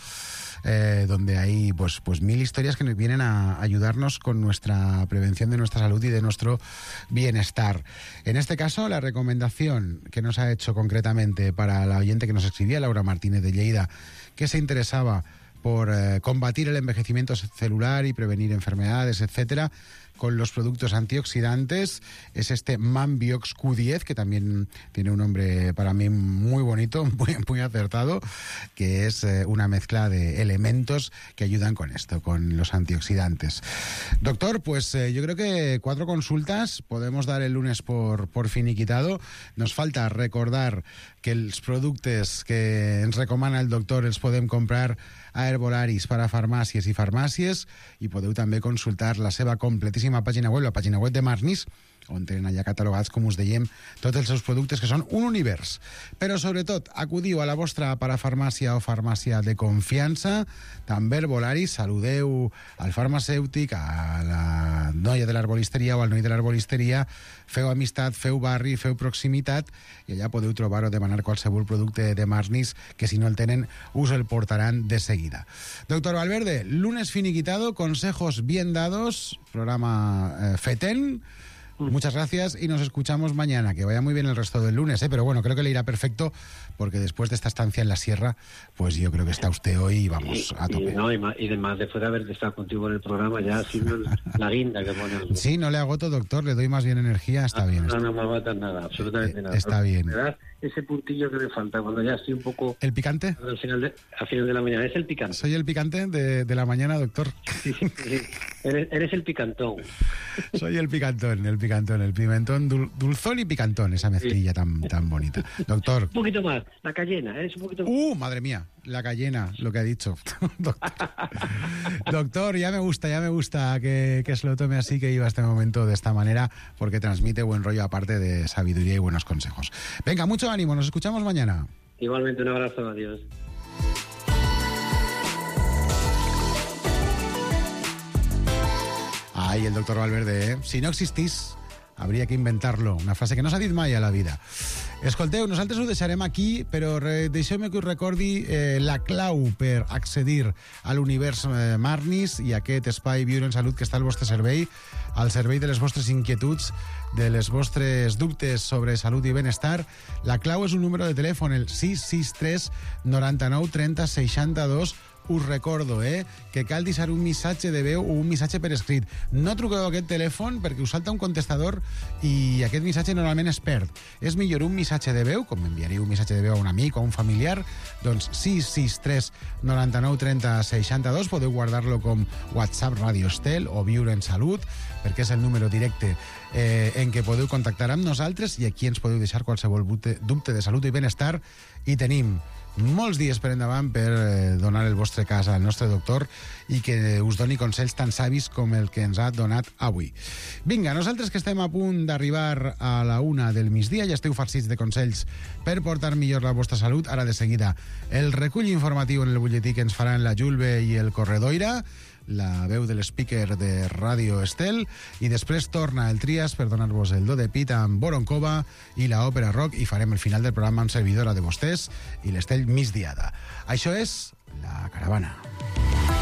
donde hay pues 1000 historias que nos vienen a ayudarnos con nuestra prevención de nuestra salud y de nuestro bienestar. En este caso, la recomendación que nos ha hecho concretamente para la oyente que nos escribía, Laura Martínez de Lleida, que se interesaba por combatir el envejecimiento celular y prevenir enfermedades, etcétera, con los productos antioxidantes, es este Mambiox Q10, que también tiene un nombre para mí muy bonito, muy acertado, que es una mezcla de elementos que ayudan con esto, con los antioxidantes. Doctor, pues yo creo que 4 consultas podemos dar el lunes por finiquitado. Nos falta recordar que els productes que ens recomana el doctor els podem comprar a Herbolaris per a farmàcies i farmàcies, i podeu també consultar la seva completíssima pàgina web, la pàgina web de Marnis, on tenen allà catalogats, com us dèiem, tots els seus productes, que són un univers. Però, sobretot, acudiu a la vostra parafarmàcia o farmàcia de confiança, també Herbolaris, saludeu al farmacèutic, a la noia de l'arbolisteria o al noi de l'arbolisteria, feu amistat, feu barri, feu proximitat, i allà podeu trobar o demanar qualsevol producte de Marnis, que si no el tenen, us el portaran de seguida. Doctor Valverde, lunes finiquitado, consejos bien dados, programa FETEN. Muchas gracias y nos escuchamos mañana. Que vaya muy bien el resto del lunes, pero bueno, creo que le irá perfecto porque después de esta estancia en la sierra, pues yo creo que está usted hoy y vamos a tope. Y además, después de haber estado contigo en el programa, ya haciendo la guinda que pone. Sí, no le agoto, doctor, le doy más bien energía, está bien. No me agotas nada, absolutamente nada. Está bien. ¿Verdad? Ese puntillo que me falta cuando ya estoy un poco... ¿El picante? Al final de la mañana, es el picante. Soy el picante de la mañana, doctor. Sí. Eres el picantón. Soy el picantón, el pimentón dulzón y picantón, esa mezclilla tan bonita. Doctor. Un poquito más, la cayena, eres un poquito más. Madre mía, la cayena, lo que ha dicho. Doctor, ya me gusta que se lo tome así, que iba este momento de esta manera, porque transmite buen rollo, aparte de sabiduría y buenos consejos. Venga, mucho ánimo, nos escuchamos mañana. Igualmente, un abrazo, adiós. Ay, el doctor Valverde, Si no existís, habría que inventar-lo. Una frase que no s'ha dit mai a la vida. Escolteu, nosaltres ho deixarem aquí, però deixeu-me que us recordi la clau per accedir a l'univers Marnis i aquest espai Viure en Salut que està al vostre servei, al servei de les vostres inquietuds, de les vostres dubtes sobre salut i benestar. La clau és un número de telèfon, el 663 99 30 62. Us recordo, que cal deixar un missatge de veu o un missatge per escrit. No truqueu a aquest telèfon perquè us salta un contestador i aquest missatge normalment es perd. És millor un missatge de veu, com enviaríeu un missatge de veu a un amic o a un familiar, doncs 663 99 30 62. Podeu guardar-lo com WhatsApp Radio Estel o Viure en Salut, perquè és el número directe en què podeu contactar amb nosaltres i aquí ens podeu deixar qualsevol dubte de salut i benestar. I tenim molts dies per endavant per donar el vostre cas al nostre doctor i que us doni consells tan savis com el que ens ha donat avui. Vinga, nosaltres que estem a punt d'arribar a la 1 del migdia, ja esteu farcits de consells per portar millor la vostra salut. Ara de seguida el recull informatiu en el butlletí que ens faran la Julve i el Corredoira, la veu de l'speaker de Radio Estel, i després torna el Trias per donar-vos el do de pit amb Boroncova i la òpera rock, i farem el final del programa amb servidora de vostès i l'Estel migdiada. Això és La Caravana.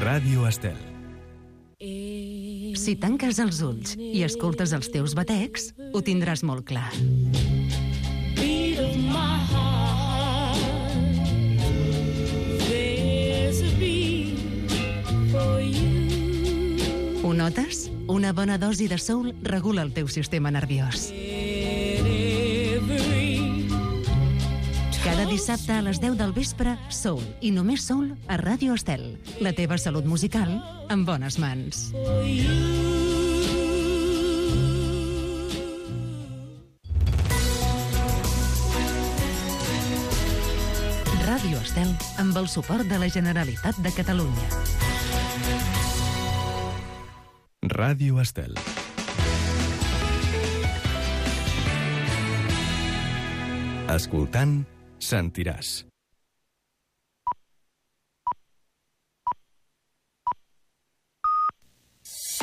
Ràdio Estel. Si tanques els ulls i escoltes els teus batecs, ho tindràs molt clar. Ho notes? Una bona dosi de soul regula el teu sistema nerviós. Cada dissabte a les 10 del vespre, Soul, i només Soul, a Ràdio Estel. La teva salut musical en bones mans. Ràdio Estel, amb el suport de la Generalitat de Catalunya. Ràdio Estel. Escoltant, sentiràs.